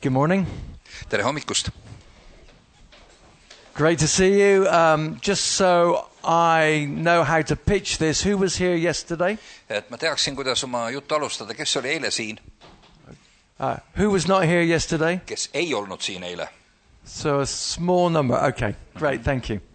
Good morning. Tere hommikust. Great to see you. Just so I know how to pitch this, who was here yesterday? Et ma teaksin, kuidas oma juttu alustada. Kes oli eile siin? Who was not here yesterday? Kes ei olnud siin eile? So a small number. Okay, great, thank you.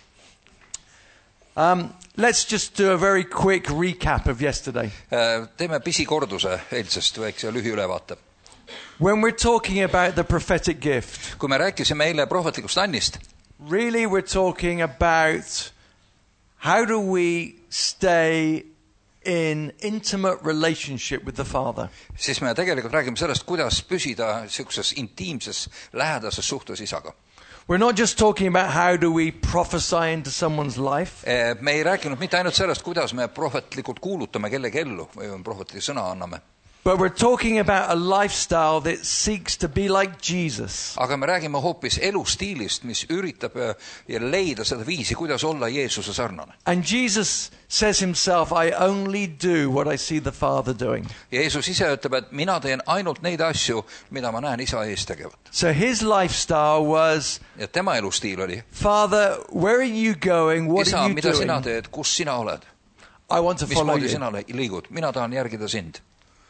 Let's just do a very quick recap of yesterday. Teeme pisikorduse eilsest väikse lühiülevaate. When we're talking about the prophetic gift, Kui me rääkisime eile prohvetlikust annist, really we're talking about how do we stay in intimate relationship with the Father. siis me tegelikult räägime sellest, kuidas püsida sellises intiimses, lähedases suhtes isaga. We're not just talking about how do we prophesy into someone's life. Me ei rääkinud mitte ainult sellest, kuidas me prohvetlikult kuulutame kellegi ellu või prohvetliku sõna anname. But we're talking about a lifestyle that seeks to be like Jesus. Aga me räägime hoopis elustiilist, mis üritab leida seda viisi, kuidas olla Jeesuse sarnane. And Jesus says himself, I only do what I see the Father doing. Jeesus ise ütleb, et mina teen ainult neid asju, mida ma näen isa ees tegevat. So his lifestyle was, Ja tema elustiil oli, Father, where are you going? What isa, are you mida sina doing? teed, kus sina oled? I want to follow Mismoodi you. sina liigud? Mina tahan järgida sind.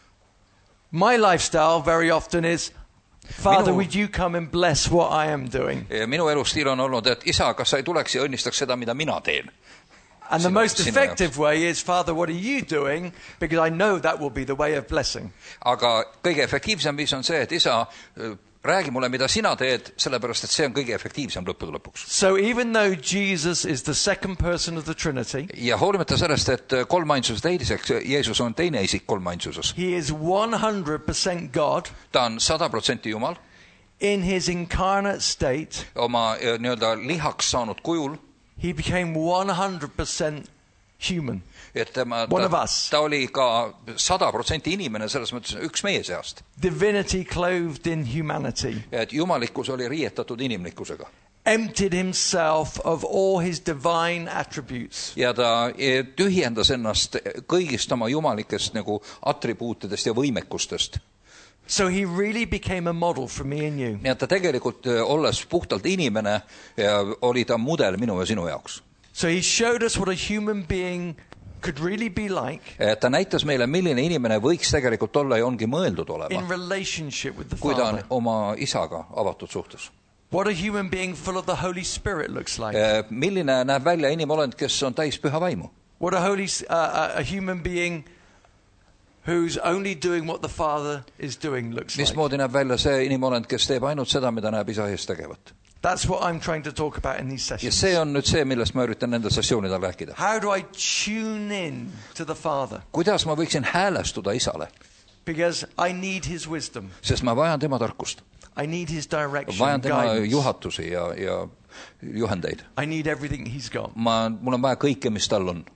My lifestyle very often is, Father, Minu- would you come and bless what I am doing? Ja minu elustiil on olnud, et isa, kas sa ei tuleks ja õnnistaks seda, mida mina teen? And the Sinu- most sinu effective way is, Father, what are you doing? Because I know that will be the way of blessing. Aga kõige efektiivsem viis on see, et isa, räägi mulle, mida sina teed, sellepärast, et see on kõige efektiivsem lõppude lõpuks. So even though Jesus is the second person of the Trinity, Ja hoolimata sellest, et kolmainsuses teiseks, Jeesus on teine isik kolmainsuses. he is 100% God Ta on 100% Jumal, in his incarnate state. oma nii-öelda lihaks saanud kujul, He became 100% human. et One of us. ta oli ka 100% inimene, selles mõttes üks meie seast. Divinity clothed in humanity. Et jumalikkus oli riietatud inimlikkusega. Emptied himself of all his divine attributes. Ja ta tühjendas ennast kõigist oma jumalikest nagu atribuutidest ja võimekustest. So he really became a model for me and you. Nii et ta tegelikult, olles puhtalt inimene, oli ta mudel minu ja sinu jaoks. So he showed us what a human being could really be like Ta näitas meile, milline inimene võiks tegelikult olla ja ongi mõeldud olema, in relationship with the kui ta on Father. oma isaga avatud suhtes. What a human being full of the Holy Spirit looks like. Milline näeb välja inimolend, kes on täis püha vaimu? What a human being who's only doing what the Father is doing looks like. Mismoodi näeb välja see inimolend, kes teeb ainult seda, mida näeb isa ees tegevat? That's what I'm trying to talk about in these Ja sessions. see on nüüd see, millest ma üritan nende sessioonidel rääkida. How do I tune in to the Father? Kuidas ma võiksin häälestuda isale? Because I need his wisdom. Sest ma vajan tema tarkust. I need his direction, Vajan tema guidance. juhatusi ja juhendeid. I need everything he's got. Mul on vaja kõike, mis tal on.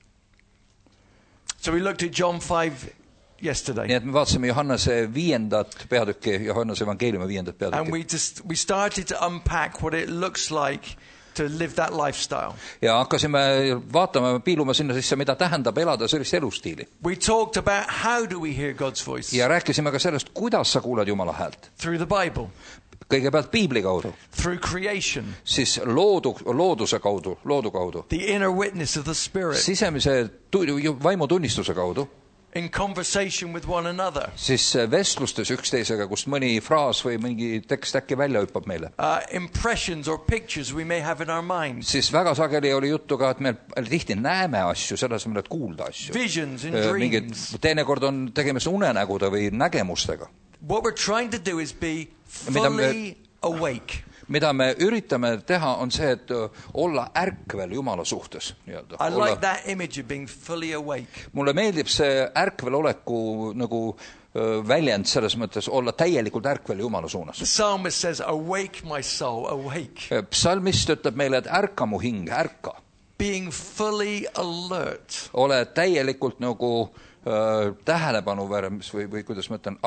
So we looked at John 5 yesterday. Nii et me vaatasime Johannese 5. peatükki, Johannese evangeeliumi 5. And peatükki. we started to unpack what it looks like to live that lifestyle. Ja hakkasime vaatama, piiluma sinna sisse, mida tähendab elada sellist elustiili. We talked about how do we hear God's voice? Ja rääkisime ka sellest, kuidas sa kuulad Jumala häält. Through the Bible, Kõigepealt piibli kaudu, through creation, siis looduse kaudu, loodu kaudu, the inner witness of the Spirit, sisemise vaimutunnistuse kaudu, in conversation with one another, siis vestlustes üksteisega, kust mõni fraas või mingi tekst äkki välja hüppab meile. impressions or pictures we may have in our minds, Siis väga sageli oli juttu ka, et me tihti näeme asju, selles mõttes, et kuulda asju. visions and Mingid, dreams. teinekord on tegemist unenägude või nägemustega. What we're trying to do is be Mida me- fully awake. Mida me üritame teha, on see, et olla ärkvel Jumala suhtes. I like that image of being fully awake. Mulle meeldib see ärkvel oleku nagu väljend selles mõttes, olla täielikult ärkvel Jumala suunas. The psalmist says, awake my soul, awake. Psalmist ütleb meile, et ärka mu hing, ärka. Being fully alert. Ole täielikult nagu tähelepanuvärms või kuidas ma ütlen,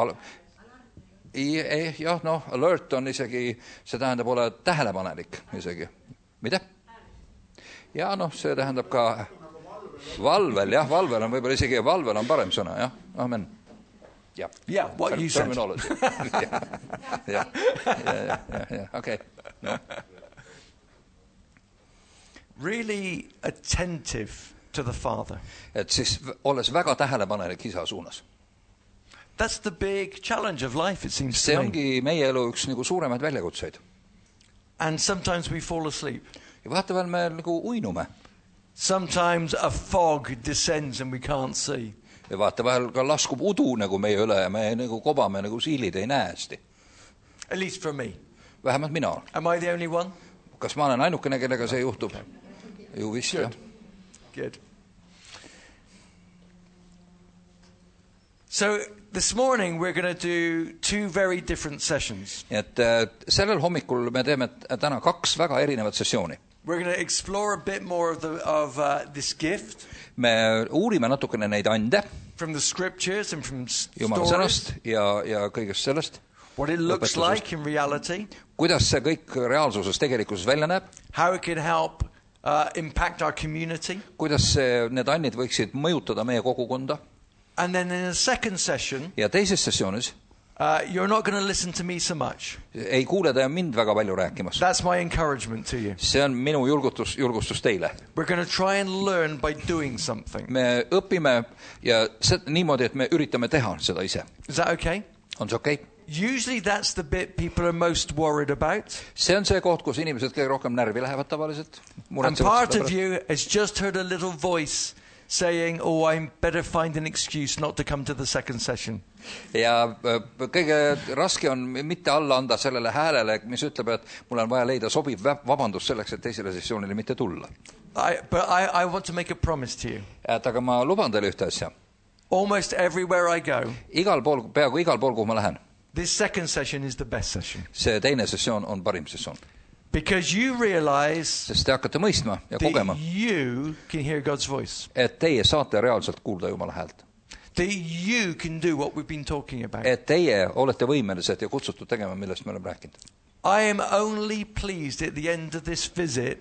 jah, noh, alert on isegi, see tähendab ole tähelepanelik isegi. Mida? Ja noh, see tähendab ka valvel, jah, valvel on võib-olla isegi, valvel on parem sõna, jah, amen. Yeah, what you said. Terminology. Okay. No. Really attentive to the Father. Et siis olles väga tähelepanelik isa suunas. That's the big challenge of life, it seems See to me. ongi meie elu üks nagu suuremaid väljakutseid. And sometimes we fall asleep. Ja vahepeal me nagu uinume. Sometimes a fog descends and we can't see. Ja vahepeal ka laskub udu nagu meie üle ja me nagu kobame nagu siilid, ei näe hästi. At least for me. Vähemalt mina. Am I the only one? Kas ma olen ainukene, kellega see juhtub? Ju vist, jah. Good. So this morning we're going to do two very different sessions. Et sellel hommikul me teeme täna 2 väga erinevat sessiooni. We're going to explore a bit more of this gift. Me uurime natukene neid ande. From the scriptures and from Jumala stories. sõnast ja kõigest sellest. What it looks like in reality. Kuidas see kõik reaalsuses tegelikkuses välja näeb. How it can help impact our community. Kuidas need annid võiksid mõjutada meie kogukonda. And then in a second session, ja teises sessioonis you're not going to listen to me so much. Ei kuule te mind väga palju rääkimas. That's my encouragement to you. See on minu julgustus teile. We're going to try and learn by doing something. Me õpime ja niimoodi, et me üritame teha seda ise. Is that okay? On see okei? Usually that's the bit people are most worried about. See on see koht, kus inimesed kõige rohkem närvi lähevad tavaliselt. And part of you has just heard a little voice saying, oh, I better find an excuse not to come to the second session. Ja kõige raske on mitte alla anda sellele häälele, mis ütleb, et mul on vaja leida sobiv vabandus selleks, et teisele sessioonile mitte tulla. But I want to make a promise to you. Aga ma luban teile ühte asja. Almost everywhere I go, peaaegu igal pool, kuhu ma lähen. This second session is the best session. See teine sessioon on parim sessioon. Because you realize Sest te hakkate mõistma ja kogema, that you can hear God's voice. et teie saate reaalselt kuulda Jumala häält. That you can do what we've been talking about. Et teie olete võimelised ja kutsutud tegema, millest me oleme rääkinud. I am only pleased at the end of this visit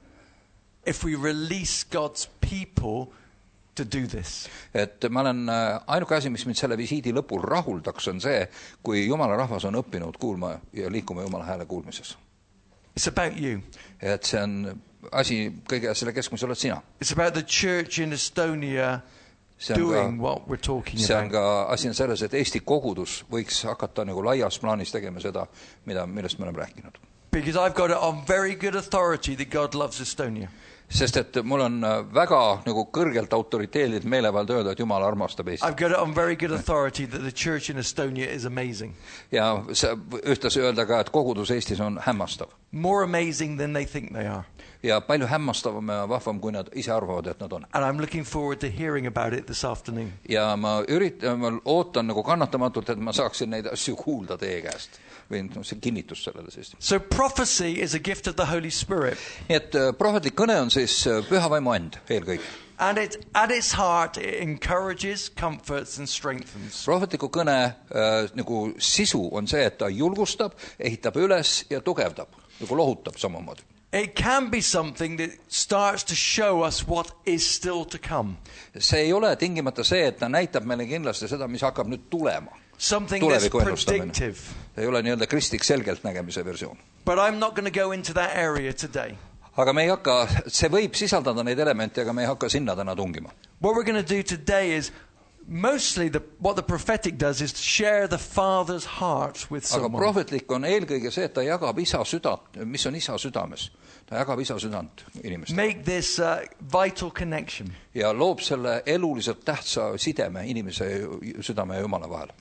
if we release God's people to do this. Et ma olen ainuke asi, mis mind selle visiidi lõpul rahuldaks, on see, kui Jumala rahvas on õppinud kuulma ja liikuma Jumala hääle kuulmises. It's about you. Et see on asi kõige selle keskmes oled sina. It's about the church in Estonia doing what we're talking see on about. ka asi on selles, et Eesti kogudus võiks hakata nagu laias plaanis tegema seda, millest me oleme rääkinud. Because I've got it on very good authority that God loves Estonia. Sest et mul on väga nagu kõrgelt autoriteedid meelevald öelda, et Jumal armastab Eestit. I've got it on very good authority that the church in Estonia is amazing. Ja ühtlasi öelda ka, et kogudus Eestis on hämmastav. More amazing than they think they are. Ja palju hämmastavam ja vahvam, kui nad ise arvavad, et nad on. And I'm looking forward to hearing about it this afternoon. Ja ma ootan nagu kannatamatult, et ma saaksin neid asju kuulda teie käest. Või see kinnitus sellele siis. So prophecy is a gift of the Holy Spirit. Nii et prohvetlik kõne on siis püha vaimu and eelkõige. And at its heart it encourages, comforts and strengthens. Prohvetliku kõne nagu sisu on see, et ta julgustab, ehitab üles ja tugevdab, nagu lohutab samamoodi. It can be something that starts to show us what is still to come. See ei ole tingimata see, et ta näitab meile kindlasti seda, mis hakkab nüüd tulema. Something that's predictive. Ei ole nii-öelda kristlik selgelt nägemise versioon. But I'm not going to go into that area today. Aga me ei hakka, see võib sisaldada neid elemente, aga me ei hakka sinna täna tungima. What we're going to do today is mostly what the prophetic does is to share the Father's heart with someone. Aga prohvetlik on eelkõige see, et ta jagab isa südant, mis on isa südames. Ta jagab isa südant inimestele. Make this vital connection. Ja loob selle eluliselt tähtsa sideme inimese südame ja Jumala vahel.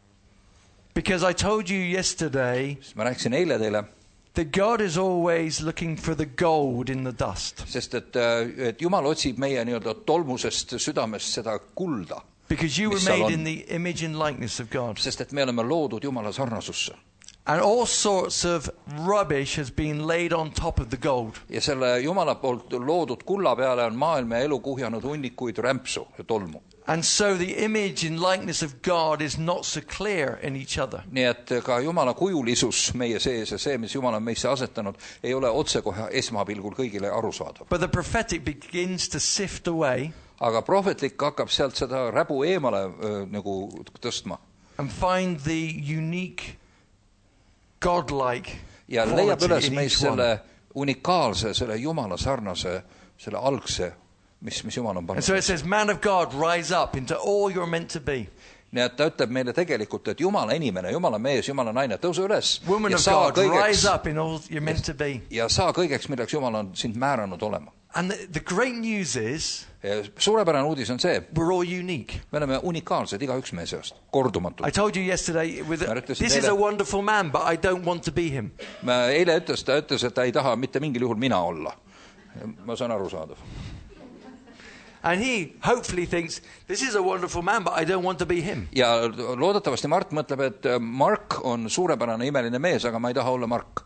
Because I told you yesterday ma rääkisin eile teile, that God is always looking for the gold in the dust. Sest et Jumal otsib meie nii-öelda tolmusest südamest seda kulda. Because you were made in the image and likeness of God. Sest et me oleme loodud Jumala sarnasusse. And all sorts of rubbish has been laid on top of the gold. Ja selle Jumala poolt loodud kulla peale on maailma elu kuhjanud hunnikuid rämpsu ja tolmu. And so the image and likeness of God is not so clear in each other. Nii et ka Jumala kujulisus meie sees ja see, mis Jumal on meisse asetanud, ei ole otsekohe esmapilgul kõigile arusaadav. But the prophetic begins to sift away. Aga prohvetlik hakkab sealt seda räbu eemale nagu tõstma. and find the unique godlike ja leiab quality üles in meis each one. selle unikaalse, selle Jumala sarnase, selle algse, mis Jumal on And so it pannud. says, man of God, rise up into all you're meant to be. Nii et ta ütleb meile tegelikult, et Jumala inimene, Jumala mees, Jumala naine, tõusu üles Woman ja of saa God, rise kõigeks, up in all you're meant to be. ja saa kõigeks, milleks Jumal on sind määranud olema. And the great news is Ja suurepärane uudis on see, we're all unique. me oleme unikaalsed igaüks meie seast, I kordumatud. told you yesterday, Ma ütlesin this is teile- a wonderful man, but I don't want to be him. Eile ta ütles, et ta ei taha mitte mingil juhul mina olla. Ma saan arusaadav. And he hopefully thinks, this is a wonderful man, but I don't want to be him. Ja loodetavasti Mart mõtleb, et Mark on suurepärane imeline mees, aga ma ei taha olla Mark.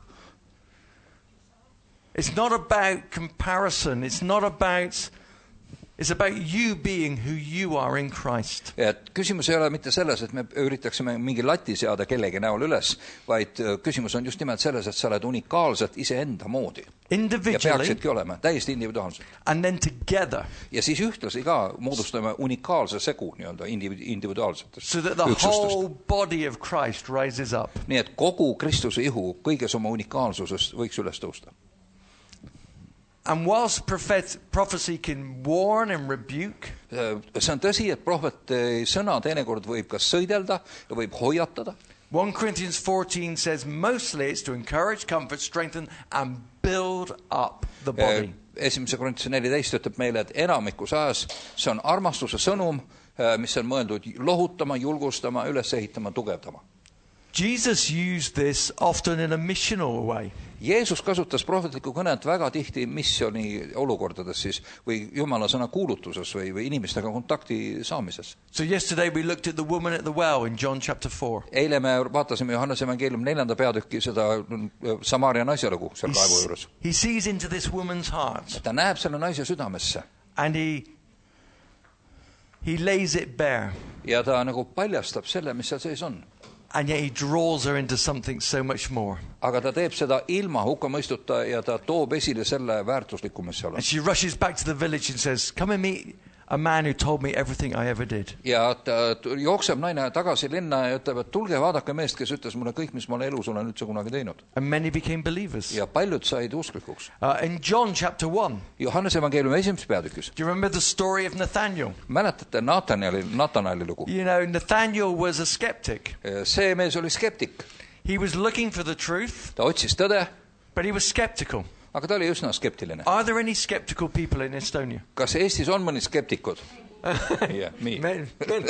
It's not about comparison. It's about you being who you are in Christ. Et küsimus ei ole mitte selles, et me üritaksime mingi lati seada kellegi näol üles, vaid küsimus on just nimelt selles, et sa oled unikaalselt iseenda moodi. Ja Individually peaksidki olema, täiesti individuaalselt. and then together. Ja siis ühtlasi ka moodustame unikaalse segu nii-öelda individuaalsetest So that the üksustest. whole body of Christ rises up. Nii et kogu Kristuse ihu kõiges oma unikaalsusest võiks üles tõusta. And whilst prophecy can warn and rebuke, See on tõsi, et prohveti sõna teinekord võib ka sõidelda ja võib hoiatada. 1 Corinthians 14 says mostly it's to encourage, comfort, strengthen and build up the body. Esimese Korintuse 14 ütleb meile, et enamikus ajas see on armastuse sõnum, mis on mõeldud lohutama, julgustama, üles ehitama, tugevdama. Jesus used this often in a missional way. Jeesus kasutas prohvetlikku kõnet väga tihti missiooni olukordades siis, või Jumala sõna kuulutuses või inimestega kontakti saamises. So yesterday we looked at the woman at the well in John chapter 4. Eile me vaatasime Johannese evangeeliumi 4. peatükki seda Samaaria naise lugu seal kaevu juures. He sees into this woman's heart Ta näeb selle naise südamesse and he lays it bare. ja ta nagu paljastab selle, mis seal sees on. And yet he draws her into something so much more. Aga ta teeb seda ilma hukkamõistuta ja ta toob esile selle väärtuslikku, mis seal on. And she rushes back to the village and says, come and meet a man who told me everything I ever did. Ja ta jookseb naine tagasi linna ja ütleb, et tulge vaadake meest, kes ütles mulle kõik, mis ma elus olen üldse kunagi teinud. And many became believers. Ja paljud said usklikuks. In John chapter 1, Johannese evangeeliumi 1. peatükis. do you remember the story of Nathaniel? Mäletate Nathanaeli lugu? You know, Nathaniel was a skeptic. See mees oli skeptik. He was looking for the truth, Ta otsis tõde, but he was skeptical. aga ta oli üsna skeptiline. Are there any skeptical people in Estonia? Kas Eestis on mõned skeptikud? Yeah, me. Many.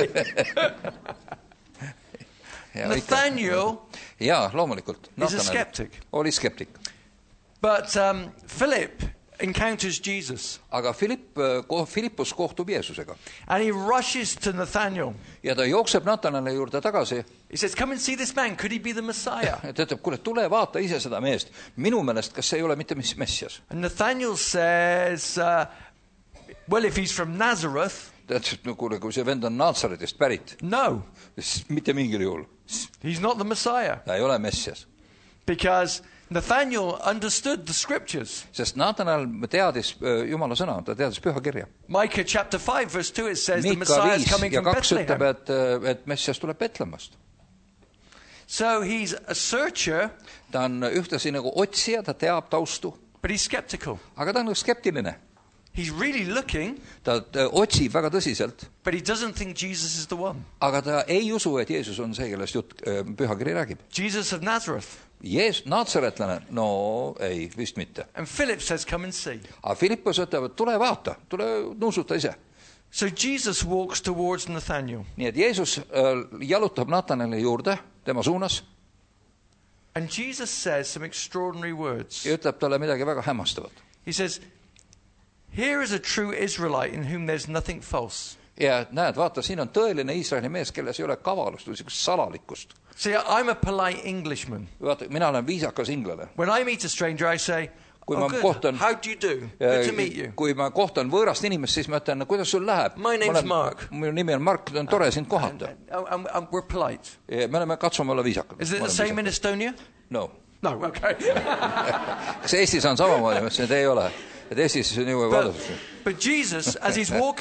Ja, Nathaniel jaa, loomulikult. is a skeptic. Oli skeptik. But Philip encounters Jesus. Aga Filippus kohtub Jeesusega. And he rushes to Nathaniel. Ja ta jookseb Nathanaeli juurde tagasi. He says, come and see this man. Could he be the Messiah? Ta ütleb, kuule, tule vaata ise seda meest. Minu meelest, kas see ei ole mitte messias? And Nathaniel says, well, if he's from Nazareth, Ta ütles, et no kuule, kui see vend on Naatsaretist pärit, no, siis mitte mingil juhul. he's not the Messiah. Ta ei ole messias. Because Nathaniel understood the scriptures. Sest Nathanael teadis Jumala sõna, ta teadis püha kirja. Micah chapter 5 verse 2, it says the Miika Messiah is 5 coming ja from 2 ütleb, Bethlehem. et messias tuleb Betlemmast. So he's a searcher, Ta on ühtlasi nagu otsija, ta teab taustu, but he's skeptical. aga ta on nagu skeptiline. He's really looking, Ta otsib väga tõsiselt, but he doesn't think Jesus is the one. aga ta ei usu, et Jeesus on see, kellest pühakiri räägib. Jesus of Nazareth. Naatsaretlane? No ei, vist mitte. And Philip says, come and see. Aga Filippus ütleb, et tule vaata, tule nuusuta ise. So Jesus walks towards Nathaniel. Nii et Jeesus jalutab Nathanaeli juurde, tema suunas, And Jesus says some extraordinary words. ja ütleb talle midagi väga hämmastavat. He says, here is a true Israelite in whom there's nothing false. Ja näed, vaata, siin on tõeline Iisraeli mees, kelles ei ole kavalust või salalikkust. See, I'm a polite Englishman. Vaata, mina olen viisakas inglane. When I meet a stranger, I say, Kui oh ma good, kohtan- how do you do? Good to meet you. Kui ma kohtan võõrast inimest, siis ma ütlen, kuidas sul läheb? My name's Mark. Minu nimi on Mark, on tore sind kohata. And we're polite. Me oleme, katsume olla viisakad. Is it the same in Estonia? No. No, okay. Kas Eestis on samamoodi? Ma ütlesin, et ei ole. Et Eestis on ju vaadatud. But Jesus, as he's walking,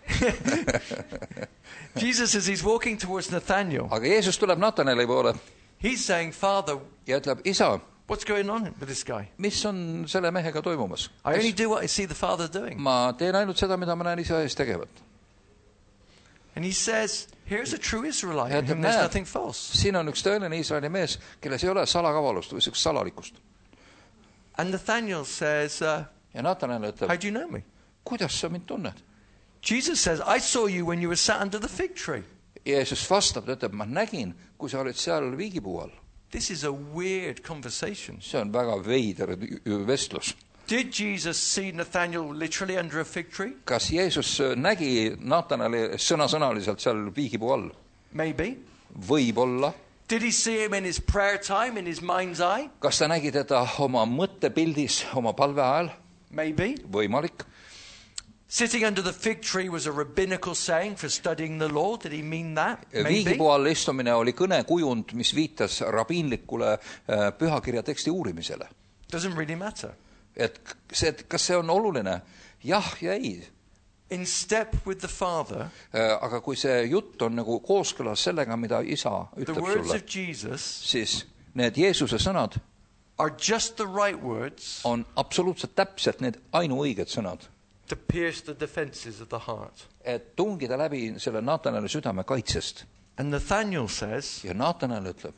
Jesus, as he's walking towards Nathaniel, aga Jeesus tuleb Nataneli poole he's saying, Father, ja ütleb, isa, what's going on with this guy? mis on selle mehega toimumas? I only do what I see the Father doing. Ma teen ainult seda, mida ma näen isa ees tegevat. And he says, here's a true Israelite Ja in whom ütleb, there's näed, nothing false. siin on üks tõeline Iisraeli mees, kelles ei ole salakavalust või sellist salalikust. And Nathaniel says, Ja Natanel how ütleb, do you know me? kuidas sa mind tunned? Jesus says, I saw you when you were sat under the fig tree. Jeesus vastab, ta ütleb, ma nägin, kui sa olid seal viigipuu all. This is a weird conversation. See on väga veider vestlus. Did Jesus see Nathaniel literally under a fig tree? Kas Jeesus nägi Nataneli sõnasõnaliselt seal viigipuu all? Maybe. Võib-olla. Did he see him in his prayer time, in his mind's eye? Kas ta nägi teda oma mõttepildis, oma palve ajal? Maybe. Võimalik. Sitting under the fig tree was a rabbinical saying for studying the law. Did he mean that? Maybe. Viigipuu all istumine oli kõnekujund, mis viitas rabiinlikule pühakirja teksti uurimisele. Doesn't really matter. Et kas see on oluline? Jah ja ei. In step with the Father, aga kui see jutt on nagu kooskõlas sellega, mida isa the ütleb words sulle, of Jesus siis need Jeesuse sõnad are just the right words on absoluutselt täpselt need ainuõiged sõnad, to pierce the defenses of the heart. et tungida läbi selle Nataneli südame kaitsest. And Nathaniel says, Ja Natanel ütleb,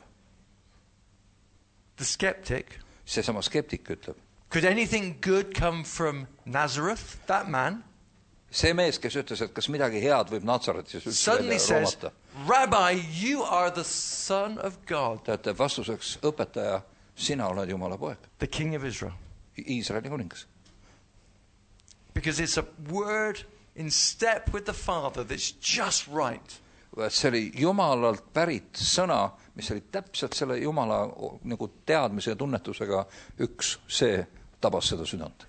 the skeptic, seesama skeptik ütleb, could anything good come from Nazareth, that man? see mees, kes ütles, et kas midagi head võib Natsaretis üldse Suddenly välja says, roomata. Rabbi, you are the Son of God, Ta ütleb vastuseks, õpetaja, sina oled Jumala poeg, the King of Israel. Iisraeli kuningas. Because it's a word in step with the Father that's just right. See oli Jumalalt pärit sõna, mis oli täpselt selle Jumala nagu teadmise ja tunnetusega üks, see tabas seda südant.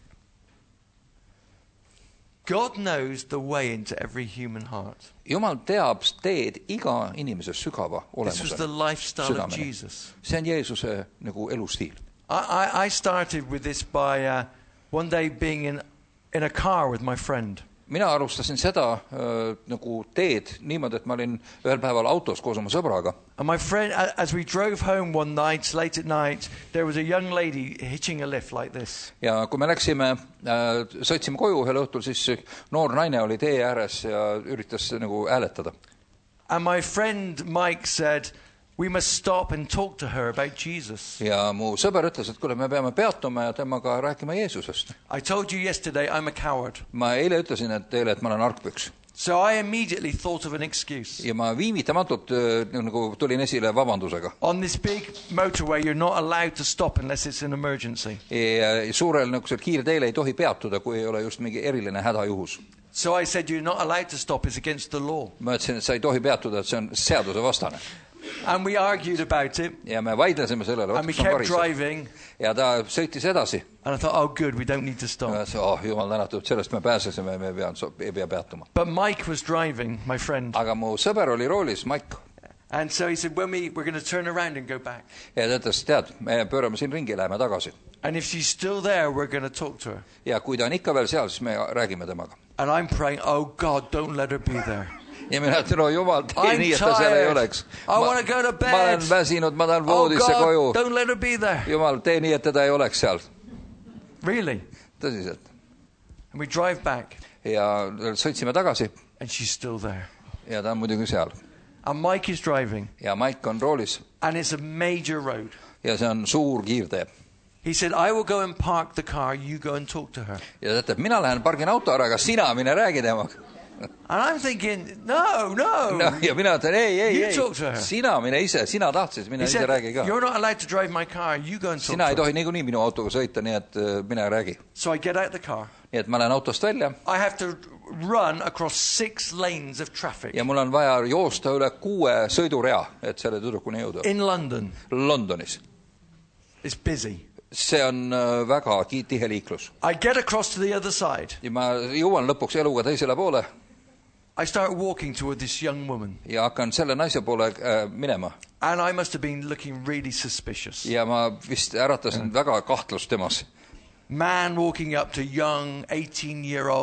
God knows the way into every human heart. Jumal teab teed iga inimese sügava This was the olemusele. lifestyle of Südameni. Jesus. See on Jeesuse nagu elustiil. I started with this by one day being in a car with my friend. Mina alustasin seda nagu teed niimoodi, et ma olin ühel päeval autos koos oma sõbraga. And my friend, as we drove home one night, late at night, there was a young lady hitching a lift like this. Ja kui me läksime, sõitsime koju ühel õhtul, siis noor naine oli tee ääres ja üritas nagu hääletada. And my friend Mike said, we must stop and talk to her about Jesus. Ja mu sõber ütles, et kuule, me peame peatuma ja temaga rääkima Jeesusest. I told you yesterday I'm a coward. Ma eile ütlesin teile, et ma olen argpüks. So I immediately thought of an excuse. Ja ma viivitamatult nagu tulin esile vabandusega. On this big motorway, you're not allowed to stop unless it's an emergency. Ja suurel nagu kiirteele ei tohi peatuda, kui ei ole just mingi eriline hädajuhus. So I said, you're not allowed to stop, it's against the law. Ma ütlesin, et sa ei tohi peatuda, et see on seaduse vastane. And we argued about it. Ja me vaidlesime sellele, And we kept driving. Ja ta sõitis edasi. And I thought, oh good, we don't need to stop. Jumal tänatud, sellest me pääsesime, me ei pea peatuma. But Mike was driving, my friend. Aga mu sõber oli roolis, Mike. And so he said, when we're going to turn around and go back. Ja ta ütles, tead, me pöörame siin ringi, läheme tagasi. And if she's still there, we're going to talk to her. Ja kui ta on ikka veel seal, siis me räägime temaga. And I'm praying, oh God, don't let her be there. Ja mina ütlen, no Jumal, tee nii, et ta seal ei oleks. I want to go to bed. Ma olen väsinud, ma tahan Oh voodisse koju. God, don't let her be there. Jumal, tee nii, et teda ei oleks seal. Really? Tõsiselt. And we drive back. Ja sõitsime tagasi. And she's still there. Ja ta on muidugi seal. And Mike is driving. Ja Mike on roolis. And it's a major road. Ja see on suur kiirtee. He said, I will go and park the car, you go and talk to her. Ja ta ütleb, mina lähen pargin auto ära, aga sina mine räägi temaga. And I'm thinking, no. Ja mina ütlen, ei, talk to her. sina mine ise, sina tahtsid, mine He ise said, räägi ka. you're not allowed to drive my car, you go and talk Sina ei to her. tohi niikuinii minu autoga sõita, nii et mine räägi. So I get out the car. Nii et ma lähen autost välja. I have to run across 6 lanes of traffic. Ja mul on vaja joosta üle 6 sõidurea, et selle tüdrukuni jõuda. In London. Londonis. It's busy. See on väga tihe liiklus. I get across to the other side. Ja ma jõuan lõpuks eluga teisele poole. I start walking toward this young woman. Ja hakkan selle naise poole minema. And I must have been looking really suspicious. Ja ma vist äratasin väga kahtlust temas. Man walking up to young 18-year-old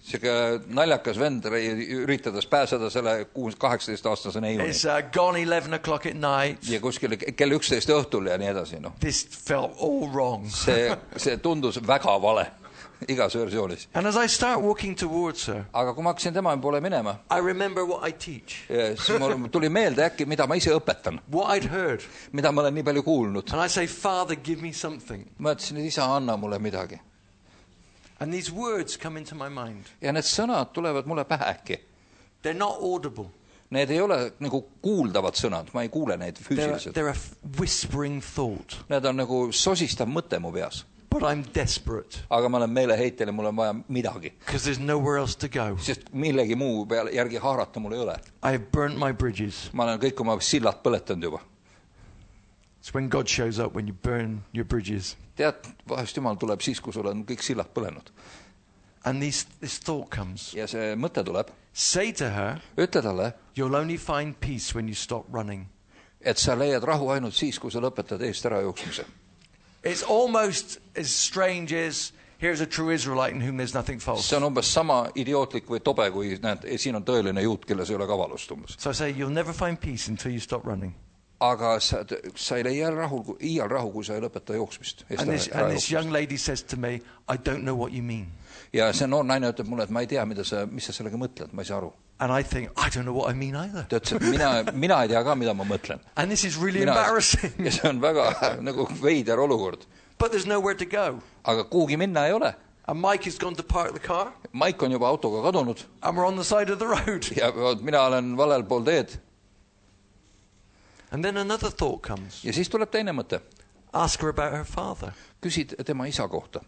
Siuke naljakas vend üritades pääseda selle 18-aastase neiuni. It's gone 11 o'clock at night. Ja kuskil kell 11 õhtul ja nii edasi. No. This felt all wrong. See tundus väga vale igas versioonis. And as I start walking towards her, aga kui ma hakkasin tema poole minema, I remember what I teach. Siis mul tuli meelde äkki, mida ma ise õpetan. What I'd heard. Mida ma olen nii palju kuulnud. And I say, Father, give me something. Ma ütlesin, et isa, anna mulle midagi. And these words come into my mind. Ja need sõnad tulevad mulle pähe äkki. They're not audible. Need ei ole nagu kuuldavad sõnad, ma ei kuule neid füüsiliselt. They're a whispering thought. Need on nagu sosistav mõte mu peas. But I'm desperate. Aga ma olen meeleheitel ja mul on vaja midagi. Because there's nowhere else to go. Sest millegi muu peale järgi haarata mul ei ole. I have burnt my bridges. Ma olen kõik oma sillad põletanud juba. It's when God shows up when you burn your bridges. Tead, vahest Jumal tuleb siis, kui sul on kõik sillad põlenud. And this thought comes. Ja see mõte tuleb. Say to her, ütle talle, you'll only find peace when you stop running. Et sa leiad rahu ainult siis, kui sa lõpetad eest ära jooksmise. It's almost as strange as here's a true Israelite in whom there's nothing false. See on umbes sama idiootlik või tobe, kui näed, siin on tõeline juut, kelles ei ole kavalust umbes. So I say, you'll never find peace until you stop running. Aga sa ei leia iial rahu, kui sa ei lõpeta jooksmist. And this young lady says to me, I don't know what you mean. Ja see noor naine ütleb mulle, et ma ei tea, mis sa sellega mõtled, ma ei saa aru. And I think, I don't know what I mean either. Ta ütles, et mina ei tea ka, mida ma mõtlen. And this is really embarrassing. Ja see on väga nagu veider olukord. But there's nowhere to go. Aga kuhugi minna ei ole. And Mike has gone to park the car. Mike on juba autoga kadunud. And we're on the side of the road. Ja mina olen valel pool teed. And then another thought comes. Ja siis tuleb teine mõte. Ask her about her father. Küsid tema isa kohta.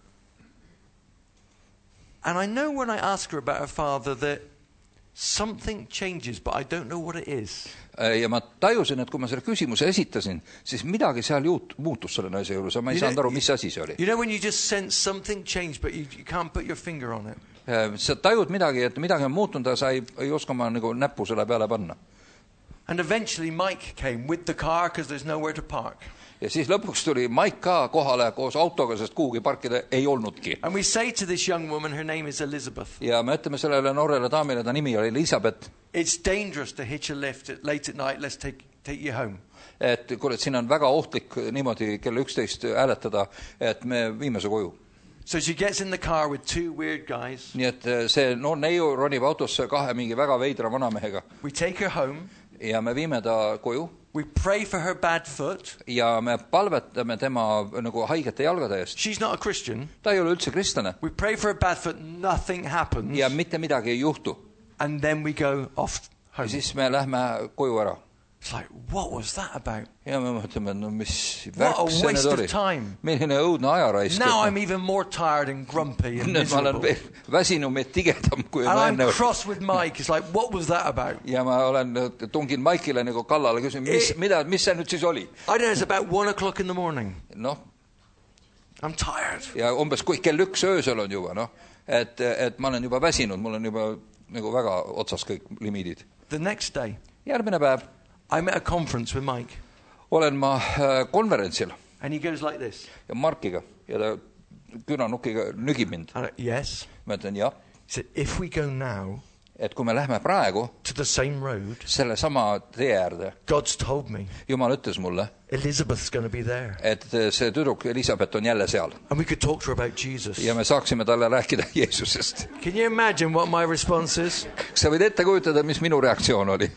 And I know when I ask her about her father that something changes, but I don't know what it is. Ja ma tajusin, et kui ma selle küsimuse esitasin, siis midagi seal muutus selle naise juures. Ma ei saanud aru, mis asi see oli. You know when you just sense something change, but you can't put your finger on it. Sa tajud midagi, et midagi on muutunud, ja sa ei oska ma nagu näppu selle peale panna. And eventually Mike came with the car because there's nowhere to park. Ja siis lõpuks tuli Mike ka kohale koos autoga, sest kuhugi parkida ei olnudki. And we say to this young woman, her name is Elizabeth. Ja me ütleme sellele noorele daamile, ta nimi oli Elisabeth. It's dangerous to hitch a lift late at night. Let's take you home. Et kuule, siin on väga ohtlik niimoodi kell 11 hääletada, et me viime su koju. So she gets in the car with two weird guys. Nii et see noor neiu ronib autosse kahe mingi väga veidra vanamehega. We take her home. Ja me viime ta koju. We pray for her bad foot. Ja me palvetame tema nagu haigete jalgade eest. She's not a Christian. Ta ei ole üldse kristlane. We pray for her bad foot. Nothing happens. Ja mitte midagi ei juhtu. And then we go off home. Ja siis me lähme koju ära. It's like, what was that about? Ja me mõtleme, no mis värk see nüüd oli. Milline õudne ajaraisk. Now I'm even more tired and grumpy and miserable. Ma olen väsinum ja tigedam kui ma enne. And I'm cross with Mike. It's like, what was that about? Ja ma olen tungin Mike'ile nagu kallale, küsin, mis see nüüd siis oli? I don't know, it's about 1 o'clock in the morning. No. I'm tired. Ja umbes kui kell 1 öösel on juba, no. Et ma olen juba väsinud, mul on juba nagu väga otsas kõik limiidid. The next day. Järgmine päev. I'm at a conference with Mike. Olen ma konverentsil. And he goes like this. Ja Markiga. Ja ta künanukiga nügib mind. Yes. Ma ütlen, jah. He said, if we go now. Et kui me lähme praegu. To the same road. Selle sama tee äärde. God's told me. Jumal ütles mulle. Elizabeth's going to be there. Et see tüdruk Elisabeth on jälle seal. And we could talk to her about Jesus. Ja me saaksime talle rääkida Jeesusest. Can you imagine what my response is? Sa võid ette kujutada, mis minu reaktsioon oli?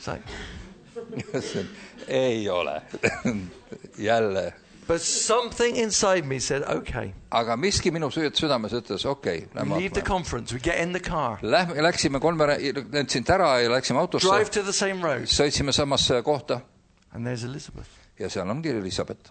Ei ole. Jälle. But something inside me said, okay. Aga miski minu südames ütles, okay. We leave the conference, we get in the car. Läksime läksime ära ja läksime autosse. Drive to the same road. Sõitsime samasse kohta. And there's Elizabeth. Ja seal ongi Elisabeth.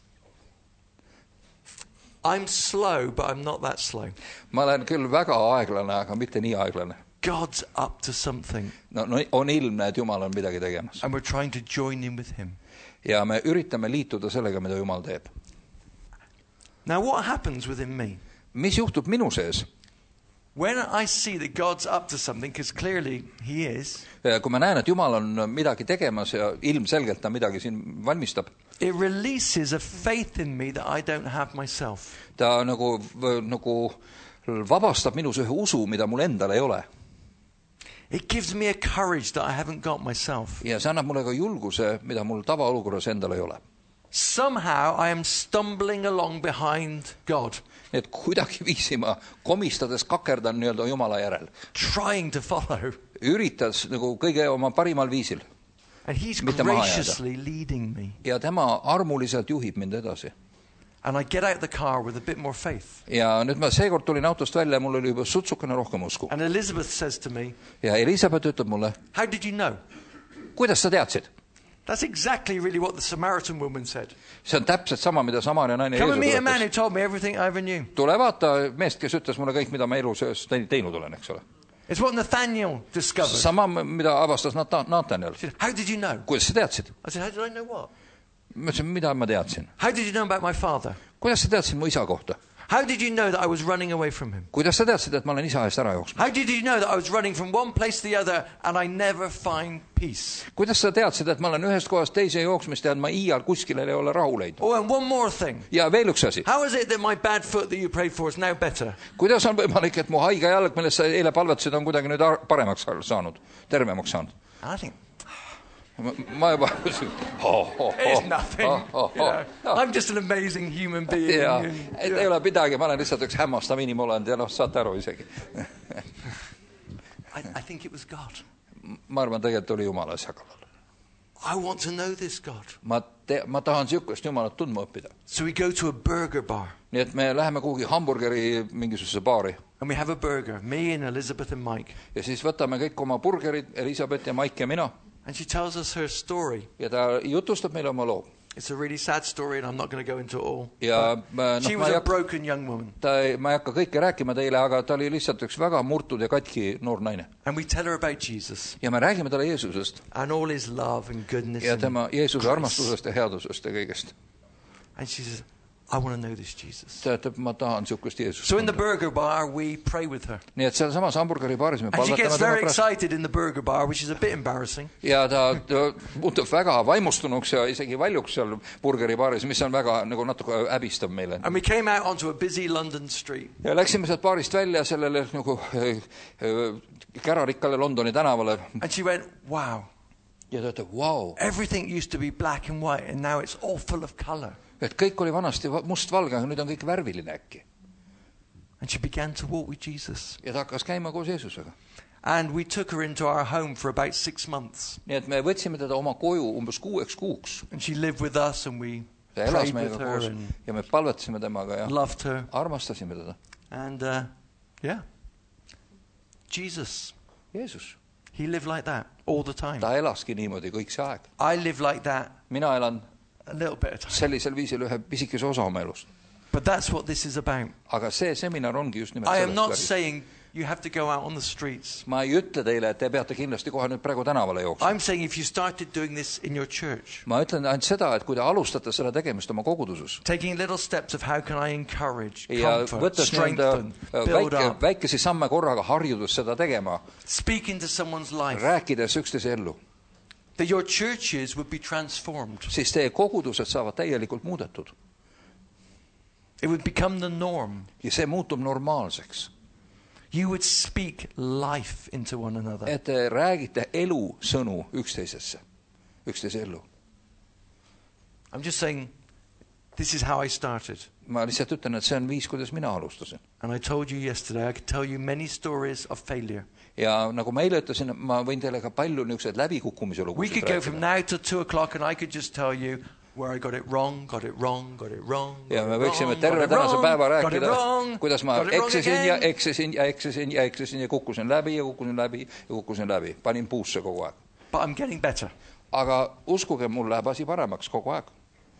I'm slow, but I'm not that slow. Ma olen küll väga aeglane, aga mitte nii aeglane. God's up to something. No on ilmne, et Jumal on midagi tegemas. And we're trying to join in with him. Ja me üritame liituda sellega, mida Jumal teeb. Now what happens within me? Mis juhtub minu sees? When I see that God's up to something, because clearly he is. Kui ma näen, et Jumal on midagi tegemas ja ilmselgelt ta midagi siin valmistab. It releases a faith in me that I don't have myself. Ta nagu vabastab minus ühe usu, mida mul endal ei ole. It gives me a courage that I haven't got myself. Ja see annab mulle ka julguse, mida mul tavaolukorras endal ei ole. Somehow I am stumbling along behind God. Nii et kuidagi viisi ma komistades kakerdan nii-öelda Jumala järel. Trying to follow. Üritas nagu kõige oma parimal viisil. And he's Mitte maha graciously leading me. Ja tema armuliselt juhib mind edasi. And I get out the car with a bit more faith. Ja nüüd ma seekord tulin autost välja ja mul oli juba sutsukene rohkem usku. And Elizabeth says to me, Ja Elisabeth ütleb mulle, how did you know? kuidas sa teadsid? That's exactly really what the Samaritan woman said. See on täpselt sama, mida Samaria naine Come and meet a Jeesus man who õpetas. told me everything I ever knew. Tule vaata meest, kes ütles mulle kõik, mida ma elu sees teinud olen, eks ole. It's what Nathaniel discovered. Sama, mida avastas Nathaniel. He said, how did you know? Kuidas sa teadsid? I said, how did I know what? Ma ütlesin, mida ma teadsin? How did you know about my father? Kuidas sa teadsid mu isa kohta? How did you know that I was running away from him? Kuidas sa teadsid, et ma olen isa eest ära jooksma? How did you know that I was running from one place to the other and I never find peace? Kuidas sa teadsid, et ma olen ühest kohast teise jooksmist ja et ma iial kuskil ei ole rahu leidnud? Oh, and one more thing. Ja veel üks asi. How is it that my bad foot that you prayed for is now better? Kuidas on võimalik, et mu haige jalg, millest sa eile palvetasid, on kuidagi nüüd paremaks saanud, tervemaks saanud? I think Ma juba... it's nothing. You know, I'm just an amazing human being. Ja, and, et ei ole midagi, ma olen lihtsalt üks hämmastav inimolend ja saate aru isegi. I think it was God. Ma arvan, tegelikult oli Jumala asja kallal. I want to know this God. Ma tahan sihukest Jumalat tundma õppida. So we go to a burger bar. Nii et me läheme kuhugi hamburgeri mingisuguse baari. And we have a burger, me and Elizabeth and Mike. Ja siis võtame kõik oma burgerid, Elisabeth ja Mike ja mina. And she tells us her story. Ja ta jutustab meile oma loo. It's a really sad story and I'm not going to go into it all. Ja She was a broken young woman. Ma ei hakka kõike rääkima teile, aga ta oli lihtsalt üks väga murtud ja katki noor naine. And we tell her about Jesus. Ja me räägime talle Jeesusest. And all his love and goodness. Ja tema Jeesuse grace. armastusest ja headusest ja kõigest. And she says, I want to know this Jesus. Ta ütleb, ma tahan sihukest Jeesust. So in the burger bar, we pray with her. Nii et seal samas hamburgeri baaris me And she gets palvetame very tema excited in the burger bar, which is a bit embarrassing. ja ta muutub väga vaimustunuks ja isegi valjuks seal burgeri baaris, mis on väga nagu natuke häbistav meile. And we came out onto a busy London street. Ja läksime sealt baarist välja sellele nagu kärarikkale Londoni tänavale. And she went, wow. Ja ta ütleb, wow. Everything used to be black and white and now it's all full of color. Et kõik oli vanasti must-valge, aga nüüd on kõik värviline äkki. And she began to walk with Jesus. Ja ta hakkas käima koos Jeesusega. And we took her into our home for about 6 months. Nii et me võtsime teda oma koju umbes 6 kuuks. And she lived with us and we Ta elas prayed meiega with her koos and ja me palvetasime temaga ja loved her. armastasime teda. And yeah, Jesus, Jeesus. he lived like that all the time. Ta elaski niimoodi kõik see aeg. I live like that Mina elan a little bit of time. sellisel viisil ühe pisikese osa oma elust. But that's what this is about. Aga see seminar ongi just nimelt I am not sellest läbi. saying you have to go out on the streets. Ma ei ütle teile, et te peate kindlasti kohe nüüd praegu tänavale jooksma. I'm saying if you started doing this in your church, Ma ütlen ainult seda, et kui te alustate selle tegemist oma koguduses taking little steps of how can I encourage, ja comfort, võttes strengthen, build up, väikesi samme korraga harjudes seda tegema, speak into someone's life, rääkides üksteise ellu, that your churches would be transformed. siis teie kogudused saavad täielikult muudetud. It would become the norm. Ja see muutub normaalseks. You would speak life into one another. Et te räägite elu sõnu üksteise ellu. I'm just saying, this is how I started. Ma lihtsalt ütlen, et see on viis, kuidas mina alustasin. And I told you yesterday, I could tell you many stories of failure. Ja nagu ma eile ütlesin, ma võin teile ka palju niisuguseid läbikukkumise We could lugusid go from rääkida. now till 2 o'clock and I could just tell you where I got it wrong, got it wrong, got it wrong. Ja me võiksime terve tänase päeva rääkida, kuidas ma eksisin ja kukkusin läbi. Panin puusse kogu aeg. But I'm getting better. Aga uskuge, mul läheb asi paremaks kogu aeg.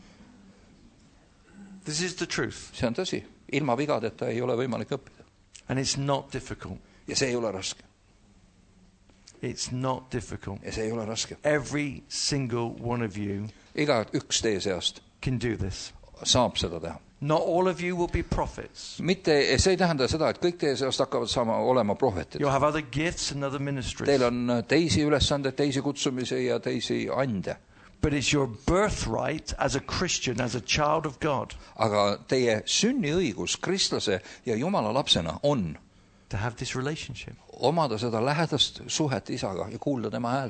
This is the truth. See on tõsi. Ilma vigadeta ei ole võimalik õppida. And it's not difficult. Ja see ei ole raske. It's not difficult. Ja see ei ole raske. Every single one of you Iga üks teie seast can do this. saab seda teha. Not all of you will be prophets. See ei tähenda seda, et kõik teie seast hakkavad olema prohvetid. You'll have other gifts and other ministries. Teil on teisi ülesandeid, teisi kutsumisi ja teisi ande. but it's your birthright as a Christian, as a child of God, aga teie sünniõigus kristlase ja Jumala lapsena on to have this relationship. omada seda lähedast suhet isaga ja kuulda tema häält.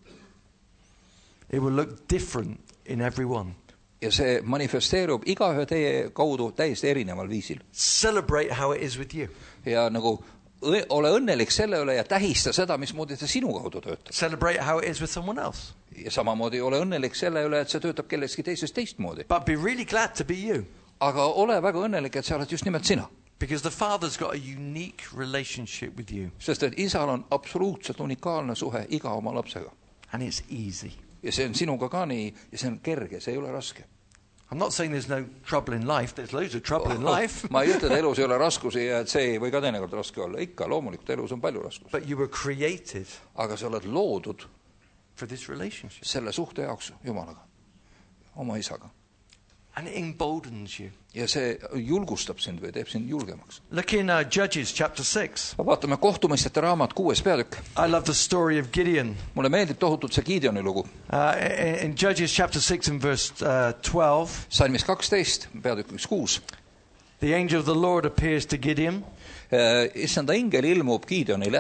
It will look different in everyone. Ja see manifesteerub igaühe teie kaudu täiesti erineval viisil. Celebrate how it is with you. Ja nagu ole õnnelik selle üle ja tähista seda, mismoodi ta sinu kaudu töötab. Celebrate how it is with someone else. Ja samamoodi ole õnnelik selle üle, et see töötab kelleski teisest teistmoodi. But be really glad to be you. Aga ole väga õnnelik, et sa oled just nimelt sina. Because the Father's got a unique relationship with you. Sest et isal on absoluutselt unikaalne suhe iga oma lapsega. And it's easy. Ja see on sinuga ka nii, ja see on kerge, see ei ole raske. I'm not saying there's no trouble in life. There's loads of trouble in life. Ma ei ütle, et elus ei ole raskusi ja et see või ka teinekord raske olla. Ikka, loomulikult elus on palju raskusi. But you were created Aga sa oled loodud for this relationship. selle suhte jaoks Jumalaga, oma isaga. And it emboldens you. Ja see julgustab sind või teeb sind julgemaks. Look in Judges chapter 6. Vaatame kohtumõistjate raamat 6. peatükk. I love the story of Gideon. Mulle meeldib tohutult see Gideoni lugu. In Judges chapter 6 and verse 12, Salmis 12, peatükk 6. the angel of the Lord appears to Gideon. Issanda ingel ilmub Gideonile.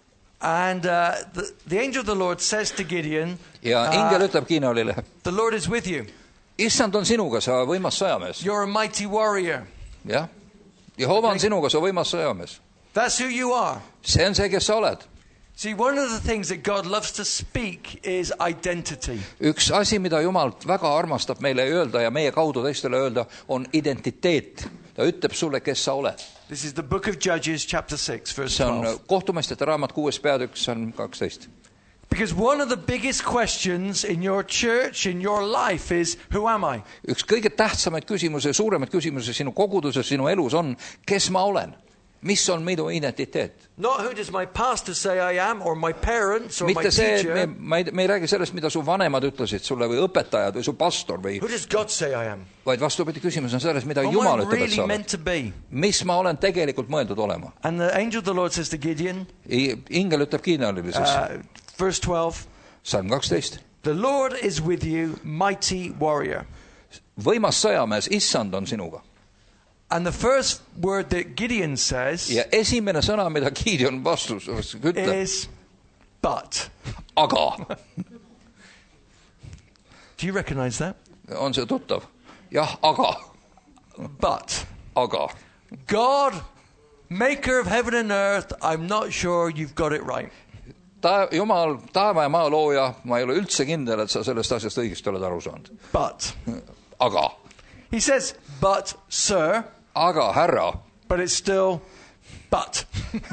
And the angel of the Lord says to Gideon, Ja ingel ütleb Gideonile, the Lord is with you. issand on sinuga, sa võimas sõjamees. You're a mighty warrior. Jah. Jehova on sinuga, sa võimas sõjamees. That's who you are. See on see, kes sa oled. See, one of the things that God loves to speak is identity. Üks asi, mida Jumal väga armastab meile öelda ja meie kaudu teistele öelda, on identiteet. Ta ütleb sulle, kes sa oled. This is the book of Judges chapter 6 verse See on 12. kohtumõistjate raamat 6. peatükk, see on 12. Because one of the biggest questions in your church, in your life is, who am I? Üks kõige tähtsamaid küsimusi, suuremaid küsimusi sinu koguduses, sinu elus on, kes ma olen? Mis on minu identiteet? Not who does my pastor say I am, or my parents, or my Mitte see, teacher. me ei räägi sellest, mida su vanemad ütlesid sulle või õpetajad või su pastor või, Who does God say I am? vaid vastupidi, küsimus on selles, mida What Jumal am I ütleb, et really sa meant oled. to be? Mis ma olen tegelikult mõeldud olema? And the angel of the Lord says to Gideon, Ingel ütleb Gideonile siis, verse 12, salm 12. the Lord is with you, mighty warrior. Võimas sõjamees, issand on sinuga. And the first word that Gideon says Ja esimene sõna, mida Gideon vastus ütleb, is but. aga. Do you recognize that? On see tuttav? Jah, aga. But. Aga. God, maker of heaven and earth, I'm not sure you've got it right. Jumal, taeva ja maa looja, ma ei ole üldse kindel, et sa sellest asjast õigesti oled aru saanud. But. Aga. He says, but, sir. Aga, härra. But it's still, but.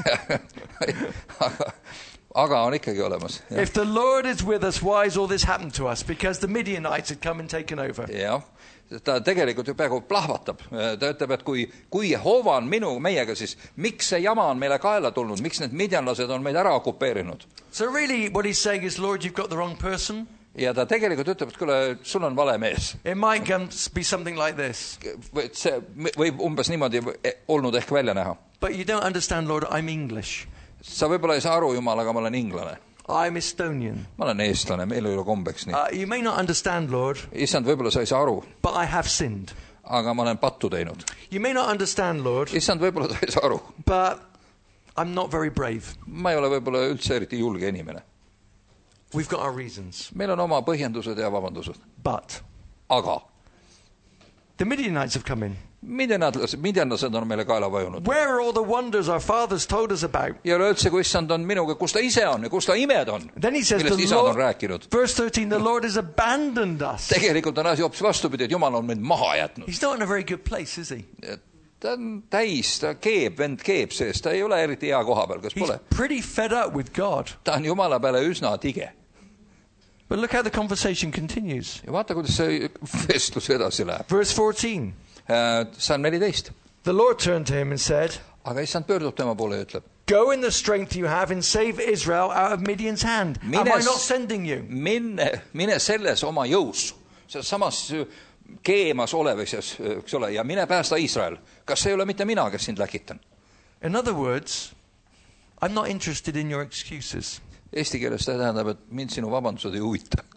Aga on ikkagi olemas. If the Lord is with us, why has all this happened to us? Because the Midianites had come and taken over. Jah. Ta tegelikult ju peaaegu plahvatab. Ta ütleb, et kui Jehova on meiega, siis miks see jama on meile kaela tulnud? Miks need midjanlased on meid ära okupeerinud? So really what he's saying is, Lord, you've got the wrong person. Ja ta tegelikult ütleb, et kuule, sul on vale mees. It might be something like this. See võib umbes niimoodi olnud ehk välja näha. But you don't understand, Lord, I'm English. Sa võib-olla ei saa aru, Jumal, aga ma olen inglane. I'm Estonian. Ma olen eestlane, meil ei ole kombeks nii. You may not understand, Lord. Issand, võib-olla sa ei saa aru. But I have sinned. Aga ma olen pattu teinud. You may not understand, Lord. Issand, võib-olla sa ei saa aru. But I'm not very brave. Ma ei ole võib-olla üldse eriti julge inimene. We've got our reasons. Meil on oma põhjendused ja vabandused. But Aga the Midianites have come in. midjanlased on meile kaela vajunud. Where are all the wonders our fathers told us about? Ja üleüldse, kui issand on minuga, kus ta ise on ja kus ta imed on, Then he says, millest the isad on Lord, rääkinud. verse 13, the Lord has abandoned us. Tegelikult on asi hoopis vastupidi, et Jumal on meid maha jätnud. He's not in a very good place, is he? Ta on täis, ta vend keeb sees, ta ei ole eriti hea koha peal, kas He's pole? pretty fed up with God. Ta on Jumala peale üsna tige. But look how the conversation continues. Ja vaata, kuidas see vestlus edasi läheb. Verse 14. Salm 14. The Lord turned to him and said, Aga issand pöördub tema poole ja ütleb, go in the strength you have and save Israel out of Midian's hand. Am I not sending you? Mine selles oma jõus, selles samas keemas olevises, eks ole, ja mine päästa Iisrael. Kas see ei ole mitte mina, kes sind läkitan? In other words, I'm not interested in your excuses. Eesti keeles ta tähendab, et mind sinu vabandused ei huvita.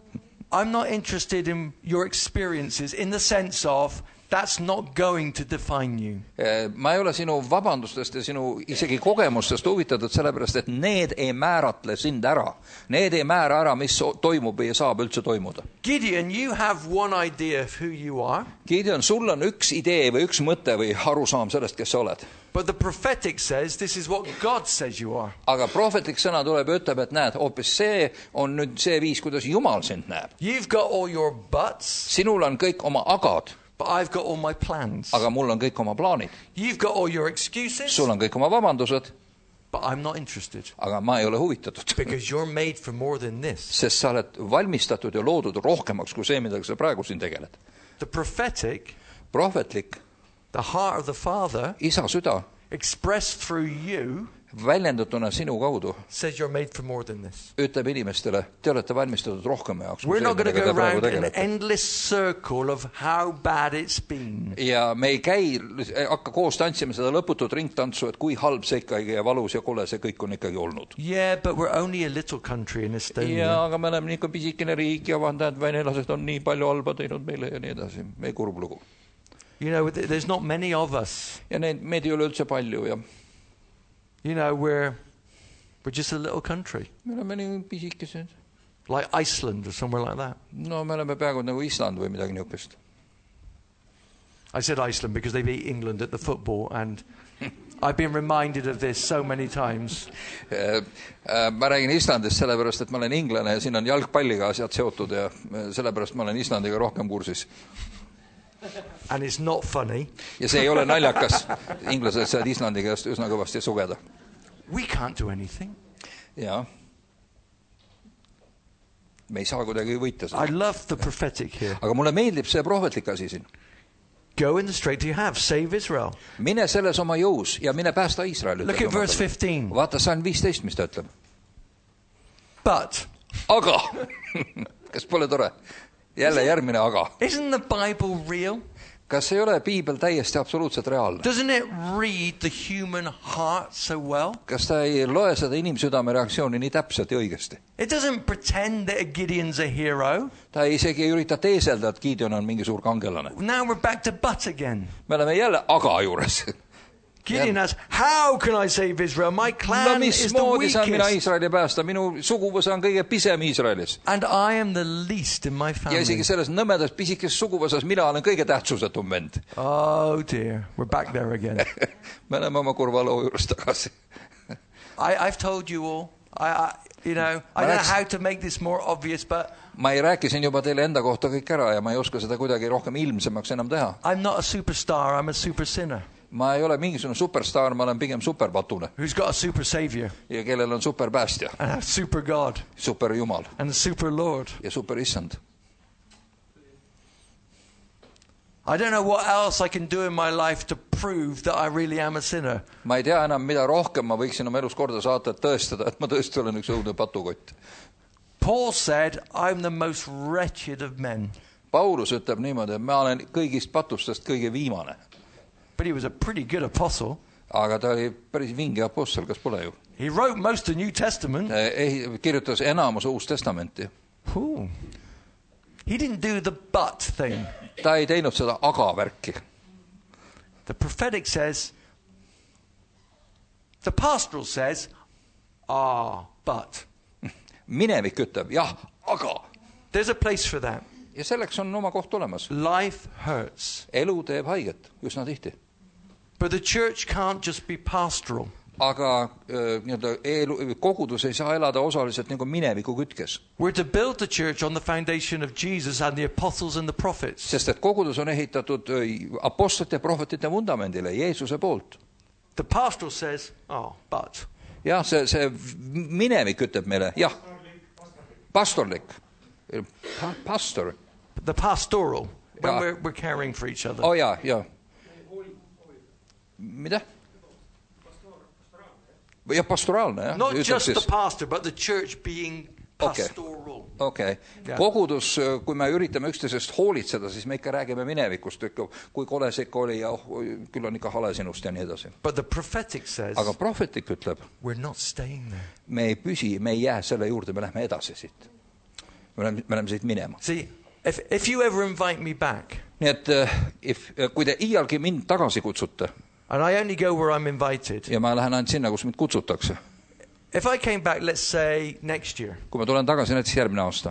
I'm not interested in your experiences in the sense of that's not going to define you. Ma ei ole sinu vabandustest ja sinu isegi kogemustest huvitatud, sellepärast et need ei määratle sind ära. Need ei määra ära, mis toimub või saab üldse toimuda. Gideon, you have one idea of who you are. Gideon, sul on üks idee või üks mõte või arusaam sellest, kes sa oled. But the prophetic says this is what God says you are. Aga prohvetlik sõna tuleb ja ütleb, et näed, hoopis see on nüüd see viis, kuidas Jumal sind näeb. You've got all your buts. Sinul on kõik oma agad. But I've got all my plans. Aga mul on kõik oma plaanid. You've got all your excuses. Sul on kõik oma vabandused. But I'm not interested. Aga ma ei ole huvitatud. Because you're made for more than this. Sest sa oled valmistatud ja loodud rohkemaks kui see, mida sa praegu siin tegeled. The prophetic, prohvetlik, the heart of the Father, isa süda, expressed through you, väljendatuna sinu kaudu, says you're made for more than this. Ütleb inimestele, te olete valmistatud rohkem jaoks. We're not going to go around an endless circle of how bad it's been. Ja me ei käi, hakka koos tantsima seda lõputut ringtantsu, et kui halb see ikkagi ja valus ja kole see kõik on ikkagi olnud. Yeah, but we're only a little country in Estonia. Ja, aga me oleme nii pisikene riik ja vandajad venelased on nii palju halba teinud meile ja nii edasi. Me ei kurb lugu. You know, there's not many of us. Ja meid ei ole üldse palju ja you know, we're just a little country. Me oleme nii pisikesed. Like Iceland or somewhere like that. No me oleme peaaegu nagu Island või midagi niukest. I said Iceland because they beat England at the football and I've been reminded of this so many times. Ma räägin Islandist sellepärast, et ma olen inglane ja siin on jalgpalliga asjad seotud ja sellepärast ma olen Islandiga rohkem kursis. And it's not funny. Ja see ei ole naljakas. Inglased saad Islandiga üsna kõvasti sugeda. We can't do anything. Ja. Me ei saa kuidagi võita seda. I love the prophetic here. Aga mulle meeldib see prohvetlik asi siin. Go in the straight you have. Save Israel. Mine selles oma jõus ja mine päästa Iisraeli. Look at verse 15. Vaata, Salm 15, mis ta ütleb. But. Aga. Kas pole tore? Jälle järgmine aga. Isn't the Bible real? Kas ei ole Piibel täiesti absoluutselt reaalne? Doesn't it read the human heart so well? Kas ta ei loe seda inimsüdame reaktsiooni nii täpselt ja õigesti? It doesn't pretend that Gideon's a hero. Ta isegi ei ürita teeselda, et Gideon on mingi suur kangelane. Now we're back to but again. Me oleme jälle aga juures. Gideon asks, how can I save Israel? My clan is the weakest. Saan mina Iisraeli päästa? Minu suguvõsa on kõige pisem Iisraelis. And I am the least in my family. Ja isegi selles nõmedas pisikes suguvõsas mina olen kõige tähtsusetum vend. Oh dear, we're back there again. Me oleme oma kurva loo juures tagasi. I've told you all. You know, I don't know how to make this more obvious, but ma ei rääkisin juba teile enda kohta kõik ära ja ma ei oska seda kuidagi rohkem ilmsemaks enam teha. I'm not a superstar, I'm a super sinner. Ma ei ole mingisugune superstar, ma olen pigem superpatune. Who's got a super savior? Ja kellel on superpäästja. And a super God. Super Jumal. And a super Lord. Ja super issand. I don't know what else I can do in my life to prove that I really am a sinner. Ma ei tea enam, mida rohkem ma võiksin oma elus korda saata, et tõestada, et ma tõesti olen üks õudne patukott. Paul said, I'm the most wretched of men. Paulus ütleb niimoodi, et ma olen kõigist patustest kõige viimane. But he was a pretty good apostle. Aga ta oli päris vinge apostel, kas pole ju? He wrote most of the New Testament. Kirjutas enamus Uus Testamenti. Ooh. He didn't do the but thing. Ta ei teinud seda aga värki. The prophetic says, the pastoral says, but. Minevik ütleb, jah, aga. There's a place for that. Ja selleks on oma koht olemas. Life hurts. Elu teeb haiget, üsna tihti. But the church can't just be pastoral. Aga kogudus ei saa elada osaliselt nagu mineviku kütkes. We're to build the church on the foundation of Jesus and the apostles and the prophets. Sest et kogudus on ehitatud apostlite ja prohvetite vundamendile, Jeesuse poolt. The pastoral says, but. Jah, see minevik ütleb meile, jah, pastorlik. Pastor. The pastoral, when we're caring for each other. Oh, ja. Mida? Ja pastoraalne, jah. Not just the pastor, but the church being pastoral. Okay. Kogudus, kui me üritame üksteisest hoolitseda, siis me ikka räägime minevikust, kui kole see ikka oli ja küll on ikka hale sinust ja nii edasi. But the prophetic says, aga prohvetlik ütleb, we're not staying there. Me ei püsi, me ei jää selle juurde, me lähme edasi siit. me oleme siit minema. See, if you ever invite me back, Nii et kui te iialgi mind tagasi kutsute and I only go where I'm invited, ja ma lähen ainult sinna, kus mind kutsutakse, if I came back, let's say, next year, kui ma tulen tagasi näiteks järgmine aasta,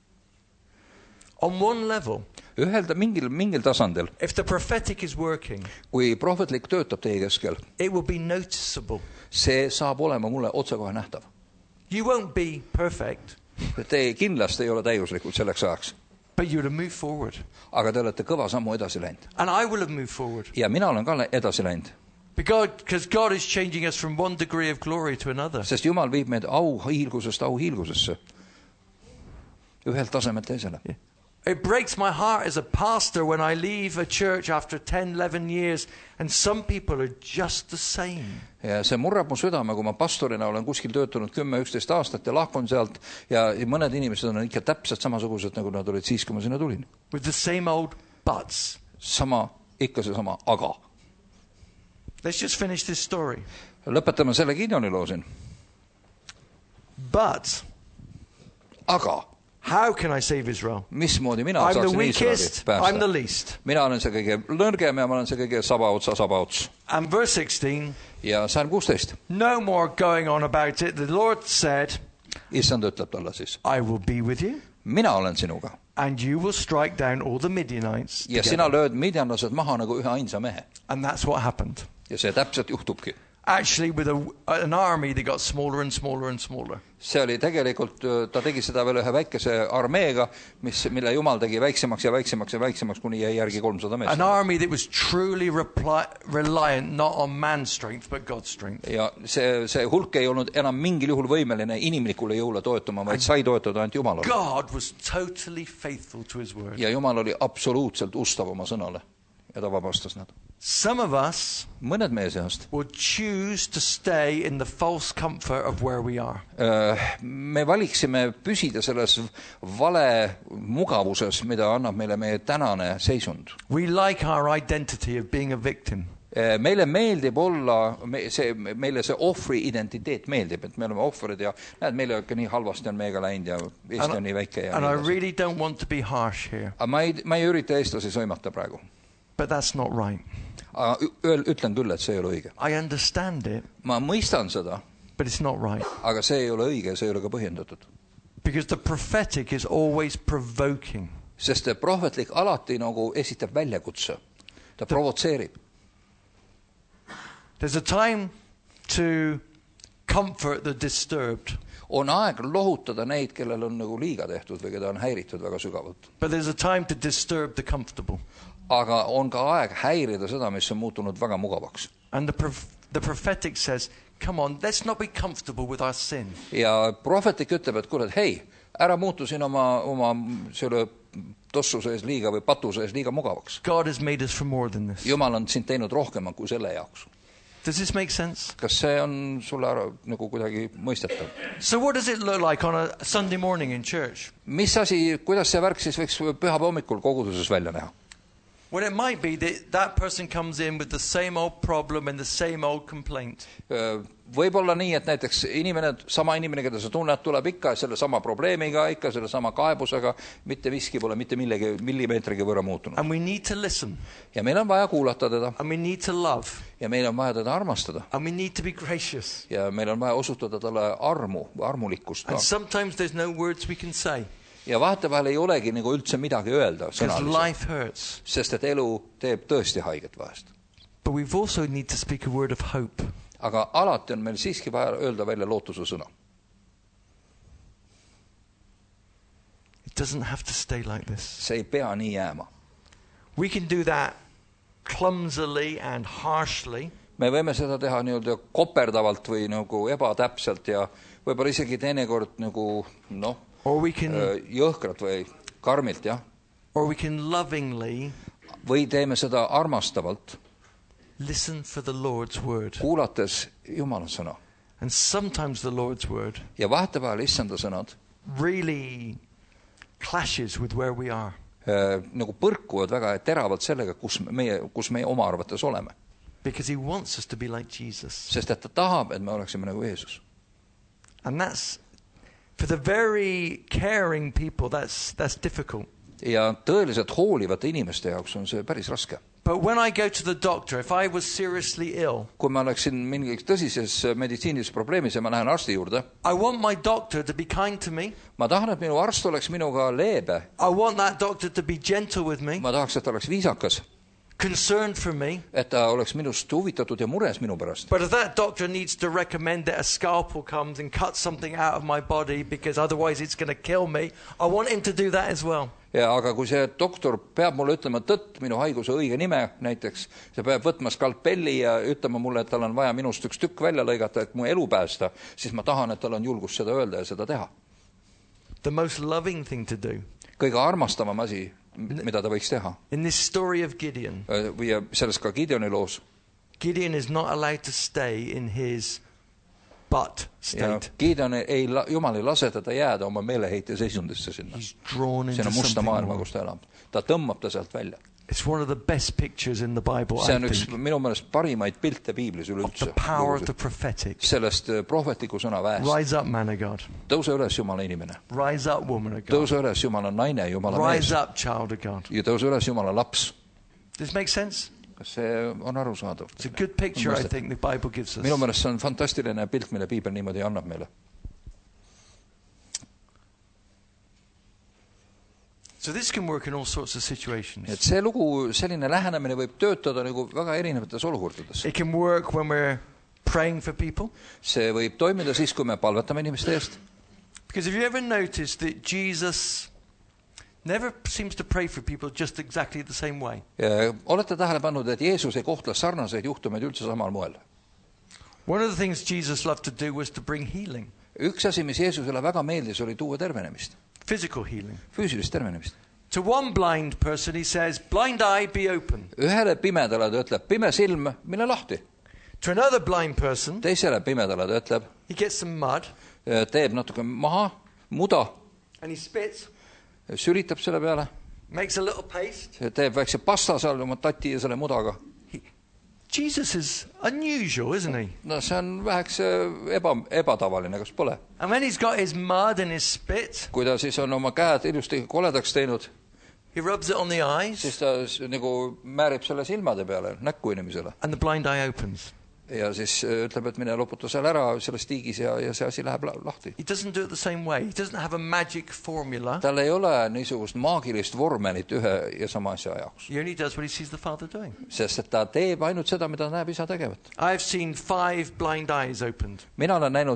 on one level, mingil tasandil, if the prophetic is working, kui prohvetlik töötab teie keskel, it will be noticeable. see saab olema mulle otsekohe nähtav. You won't be perfect, Te kindlasti ei ole täiuslikud selleks ajaks, but you'll have moved forward. aga te olete kõva sammu edasi läinud. And I will have moved forward. Ja mina olen ka edasi läinud. Because God is changing us from one degree of glory to another. Sest Jumal viib meid auhiilgusesse. Ühelt tasemelt teisele. Yeah. It breaks my heart as a pastor when I leave a church after 10, 11 years and some people are just the same. Ja see murrab mu südame, kui ma pastorina olen kuskil töötanud 10-11 aastat ja lahkun sealt ja mõned inimesed on ikka täpselt samasugused, nagu nad olid siis, kui ma sinna tulin. With the same old buts. Ikka see sama, aga. Let's just finish this story. Lõpetame selle Gideoni loo siin. But Aga how can I save Israel? mismoodi mina I'm the saaksin weakest, Iisraeli I'm the päästa? least. Mina olen see kõige nõrgem ja ma olen see kõige sabaots. And verse 16, Ja Salm 16. no more going on about it. The Lord said, Issand ütleb talle siis, I will be with you mina olen sinuga and you will strike down all the Midianites ja together. sina lööd midjanlased maha nagu ühe ainsa mehe. And that's what happened. Ja see täpselt juhtubki. Actually, with an army that got smaller and smaller and smaller. See oli tegelikult, ta tegi seda veel ühe väikese armeega, mille Jumal tegi väiksemaks ja väiksemaks ja väiksemaks, kuni jäi järgi 300 meest. An army that was truly reliant not on man's strength but God's strength. Ja see hulk ei olnud enam mingil juhul võimeline inimlikule jõule toetuma, vaid sai toetada ainult Jumalale. God was totally faithful to his word. Ja Jumal oli absoluutselt ustav oma sõnale ja ta vabastas nad. Some of us Mõned meie seast will choose to stay in the false comfort of where we are. Me valiksime püsida selles vale mugavuses, mida annab meile meie tänane seisund. We like our identity of being a victim. Meile meeldib olla, meile see ohvri identiteet meeldib, et me oleme ohvrid ja näed, meile ikka nii halvasti on meiega läinud ja Eesti on nii väike ja And I nii edasi. really don't want to be harsh here, Aga ma ei ürita eestlasi sõimata praegu. but that's not right. Aga ütlen küll, et see ei ole õige. I understand it, Ma mõistan seda, but it's not right. aga see ei ole õige, see ei ole ka põhjendatud. Because the prophetic is always provoking. Sest prohvetlik alati nagu esitab väljakutse. Ta provotseerib. There's a time to comfort the disturbed, On aeg lohutada neid, kellel on nagu liiga tehtud või keda on häiritud väga sügavalt. but there's a time to disturb the comfortable. Aga on ka aeg häirida seda, mis on muutunud väga mugavaks. And the prophetic says, come on, let's not be comfortable with our sin. Ja prohvetlik ütleb, et kuule, et hei, ära muutu siin oma selle tossu sees liiga või patu sees liiga mugavaks. God has made us for more than this. Jumal on sind teinud rohkem kui selle jaoks. Does this make sense? Kas see on sulle nagu kuidagi mõistetav? So what does it look like on a Sunday morning in church? Mis asi, kuidas see värk siis võiks pühapäeva hommikul koguduses välja näha? Well, it might be that that person comes in with the same old problem and the same old complaint. Võib olla nii, et näiteks sama inimene, keda sa tunned, tuleb ikka selle sama probleemiga, ikka selle sama kaebusega, mitte miski pole mitte millimeetrigi võrra muutunud. And we need to listen. Ja meil on vaja kuulata teda. And we need to love. Ja meil on vaja teda armastada. And we need to be gracious. Ja meil on vaja osutada talle armulikkust. And sometimes there's no words we can say. Ja vahetevahel ei olegi nagu üldse midagi öelda sõnaliselt, sest et elu teeb tõesti haiget vahest. But we also need to speak a word of hope. Aga alati on meil siiski vaja öelda välja lootuse sõna. It doesn't have to stay like this. See ei pea nii jääma. We can do that clumsily and harshly. Me võime seda teha nii-öelda koperdavalt või nagu ebatäpselt ja võib-olla isegi teinekord nagu jõhkralt või karmilt, jah. Or we can lovingly või teeme seda armastavalt. Listen for the Lord's word. Kuulates Jumala sõna. And sometimes the Lord's word ja vahetevahel issanda sõnad really clashes with where we are. Nagu põrkuvad väga teravalt sellega, kus me oma arvates oleme. Because he wants us to be like Jesus. Sest et ta tahab, et me oleksime nagu Jeesus. And that's For the very caring people, that's difficult. Ja tõeliselt hoolivate inimeste jaoks on see päris raske. But when I go to the doctor, if I was seriously ill, Kui ma oleksin mingiks tõsises meditsiinilises probleemis ja ma lähen arsti juurde, I want my doctor to be kind to me. ma tahan, et minu arst oleks minuga leebe. I want that doctor to be gentle with me, Ma tahaks, et ta oleks viisakas, concerned for me. et ta oleks minust huvitatud ja mures minu pärast. But if that doctor needs to recommend that a scalpel comes and cuts something out of my body because otherwise it's going to kill me, I want him to do that as well. Ja aga kui see doktor peab mulle ütlema tõtt, minu haiguse õige nime näiteks, see peab võtma skalpelli ja ütlema mulle, et tal on vaja minust üks tükk välja lõigata, et mu elu päästa, siis ma tahan, et tal on julgust seda öelda ja seda teha. The most loving thing to do. Kõige armastavam asi, mida ta võiks teha. In this story of Gideon, Või selles ka Gideoni loos. Gideon is not allowed to stay in his butt Ja state. Gideon Jumal ei lase teda jääda oma meeleheite seisundisse sinna. He's drawn into See on musta something maailma, more. kus ta elab. Ta tõmbab ta sealt välja. It's one of the best pictures in the Bible, See I on üks think, minu meelest parimaid pilte Piiblis of üleüldse. the power of the prophetic. Sellest prohvetliku sõna väest. Rise up, man of God. Tõuse üles, Jumala inimene. Rise up, woman of God. Tõuse üles, Jumala naine, Jumala mees. Rise up, child of God. Ja tõuse üles, Jumala laps. Does this make sense? Kas see on arusaadav? It's a good picture, I think, the Bible gives us. Minu meelest see on fantastiline pilt, mille Piibel niimoodi annab meile. So this can work in all sorts of situations. Et see lugu, selline lähenemine võib töötada nagu väga erinevates olukordades. It can work when we're praying for people. See võib toimida siis, kui me palvetame inimeste eest. Because have you ever noticed that Jesus never seems to pray for people just exactly the same way? Olete tähele pannud, et Jeesus ei kohtle sarnaseid juhtumeid üldse samal moel? One of the things Jesus loved to do was to bring healing, Üks asi, mis Jeesusele väga meeldis, oli tuua tervenemist. physical healing. Füüsilist tervenemist. To one blind person, he says, blind eye, be open. Ühele pimedale ta ütleb, pime silm, mine lahti. To another blind person, Teisele pimedale ta ütleb, he gets some mud teeb natuke maha, muda, and he spits, sülitab selle peale, makes a little paste. teeb väikse pasta seal oma tati ja selle mudaga. Jesus is unusual, isn't he? No see on väheks ebatavaline, kas pole? And when he's got his mud and his spit, Kui ta siis on oma käed ilusti koledaks teinud, he rubs it on the eyes siis ta nagu määrib selle silmade peale, näkku inimesele. and the blind eye opens. Ja siis ütleb, et mine loputa seal ära selles tiigis ja see asi läheb lahti. He doesn't do it the same way. He doesn't have a magic formula. Tal ei ole niisugust maagilist vormelit ühe ja sama asja jaoks. He only does what he sees the Father doing. Sest et ta teeb ainult seda, mida näeb isa tegevat. I've seen 5 blind eyes opened. Mina olen näinud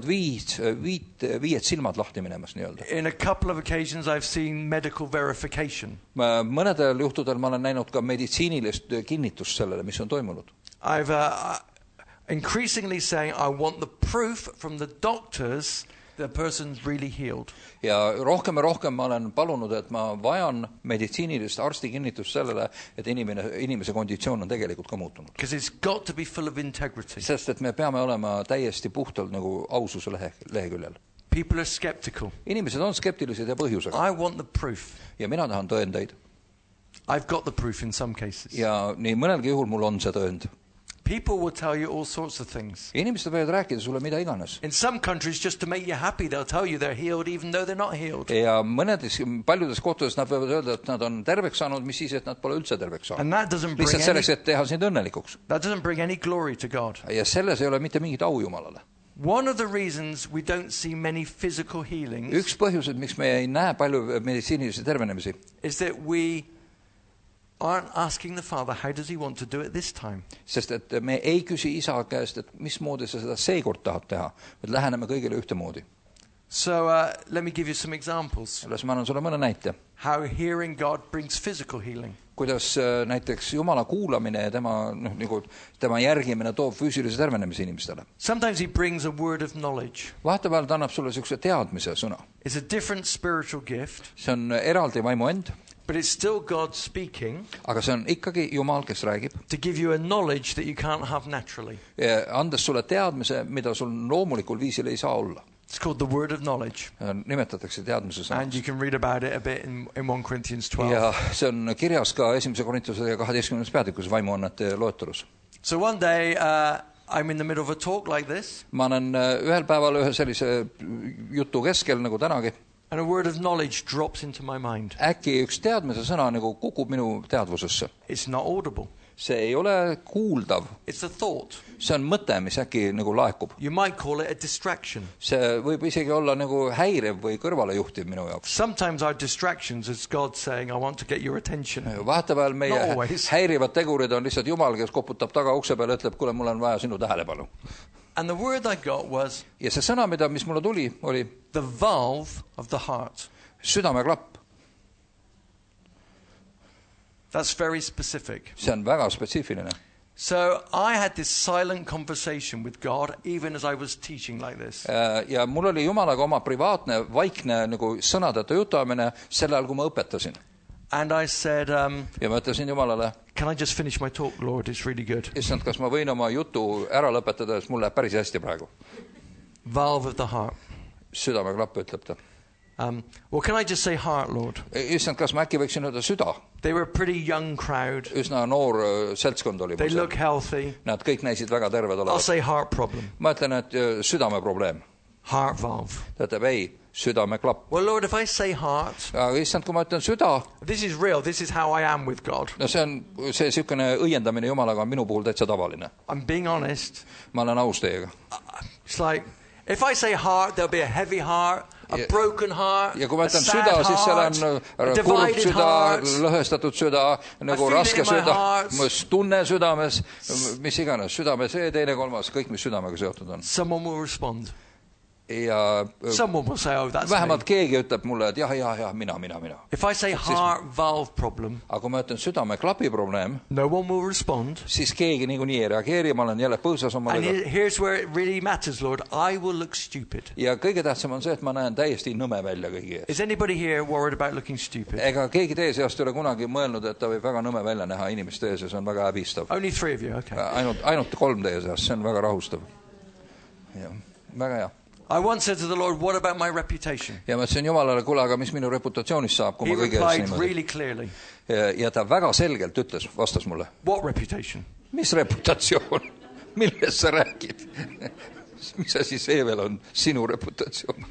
viied silmad lahti minemas nii-öelda. In a couple of occasions I've seen medical verification. Mõnedel juhtudel ma olen näinud ka meditsiinilist kinnitust sellele, mis on toimunud. I've increasingly saying I want the proof from the doctors the person's really healed. Ja rohkem ma olen palunud, et ma vajan meditsiinilist arsti kinnitust sellele, et inimese konditsioon on tegelikult ka muutunud. Because it's got to be full of integrity. Sest et me peame olema täiesti puhtalt nagu aususe leheküljel. People are skeptical. Inimesed on skeptilised ja põhjusega. I want the proof. Ja mina tahan tõendeid. I've got the proof in some cases. Ja nii mõnelgi juhul mul on see tõend. People will tell you all sorts of things. Inimesed võivad rääkida sulle mida iganes. In some countries, just to make you happy, they'll tell you they're healed even though they're not healed. Ja paljudes kohtades nad võivad öelda, et nad on terveks saanud, mis siis, et nad pole üldse terveks saanud. And that doesn't bring Lihtsalt selleks, et teha sind õnnelikuks. any glory to God. Ja selles ei ole mitte mingit au Jumalale. One of the reasons we don't see many physical healings Üks põhjused, miks me ei näe palju meditsiinilisi tervenemisi, is that we aren't asking the Father, how does he want to do it this time? sest et me ei küsi isa käest, et mismoodi sa seda seekord tahad teha, vaid läheneme kõigile ühtemoodi. So let me give you some examples. Selles ma annan sulle mõne näite. How hearing God brings physical healing. Kuidas näiteks Jumala kuulamine ja tema järgimine toob füüsilise tervenemise inimestele. Sometimes he brings a word of knowledge. Vahepeal ta annab sulle niisuguse teadmise sõna. It's a different spiritual gift, See on eraldi vaimu end, but it's still God speaking aga see on ikkagi Jumal, kes räägib. to give you a knowledge that you can't have naturally. Andes sulle teadmise, mida sul loomulikul viisil ei saa olla. It's called the word of knowledge. Nimetatakse teadmise And you sõnaks. can read about it a bit in 1 Corinthians 12. Ja see on kirjas ka 1. Korintuse 12. peatükus vaimuannete loetelus. So one day I'm in the middle of a talk like this. Ma olen ühel päeval ühe sellise jutu keskel nagu tänagi. And a word of knowledge drops into my mind. Äkki üks teadmise sõna nagu kukub minu teadvusesse. It's not audible. See ei ole kuuldav. It's a thought. See on mõte, mis äkki nagu laekub. You might call it a distraction. See võib isegi olla nagu häirev või kõrvalejuhtiv minu jaoks. Sometimes our distractions is God saying, I want to get your attention. Vahepeal meie Not always. häirivad tegurid on lihtsalt Jumal, kes koputab taga ukse peale, ütleb, kuule, mul on vaja sinu tähelepanu. And the word I got was Ja see sõna, mis mulle tuli, oli the valve of the heart. südameklapp. That's very specific. See on väga spetsiifiline. So I had this silent conversation with God even as I was teaching like this. Ja mul oli Jumalaga oma privaatne, vaikne nagu sõnadeta jutamine sel ajal, kui ma õpetasin. And I said, Ja ma ütlesin Jumalale, can I just finish my talk, Lord? It's really good. issand, kas ma võin oma jutu ära lõpetada, sest mul läheb päris hästi praegu. Valve of the heart. Südameklapp, ütleb ta. Well, can I just say heart, Lord? Issand, kas ma äkki võiksin öelda süda? They were a pretty young crowd. Üsna noor seltskond oli. They look healthy. Nad kõik näisid väga terved I'll olevat. say heart problem. Ma ütlen, et südameprobleem. Heart valve. Ta ütleb, ei, südameklapp. Well, Lord, if I say heart, Aga issand, kui ma ütlen süda, this is real. This is how I am with God. no see sihukene õiendamine Jumalaga on minu puhul täitsa tavaline. I'm being honest. Ma olen aus teiega. It's like, if I say heart, there'll be a heavy heart, a broken heart, Ja kui ma a ütlen sad süda, siis seal heart, on a kurb divided süda, heart. lõhestatud süda, nagu feel it raske in my süda, heart. tunne südames, mis iganes, südame see, teine, kolmas, kõik, mis südamega seotud on. Someone will respond. Ja Someone will say, oh, that's vähemalt me. keegi ütleb mulle, et jah, mina. If I say heart valve problem, Aga kui ma ütlen südameklapi probleem, no one will respond. siis keegi niikuinii ei reageeri, ma olen jälle põõsas And omadega. here's where it really matters, Lord. I will look stupid. Ja kõige tähtsam on see, et ma näen täiesti nõme välja kõigi ees. Is anybody here worried about looking stupid? Ega keegi teie seast ei ole kunagi mõelnud, et ta võib väga nõme välja näha inimeste ees ja see on väga häbistav. Only 3 of you, okay. Ainult 3 teie seast, see on väga rahustav. Ja, väga hea. I once said to the Lord, what about my reputation? Ja ma ütlesin Jumalale, kuule, aga mis minu reputatsioonist saab, kui He ma kõige ees replied niimoodi. really clearly. Ja ta väga selgelt ütles, vastas mulle, What reputation? mis reputatsioon, millest sa räägid? Mis asi see veel on sinu reputatsioon?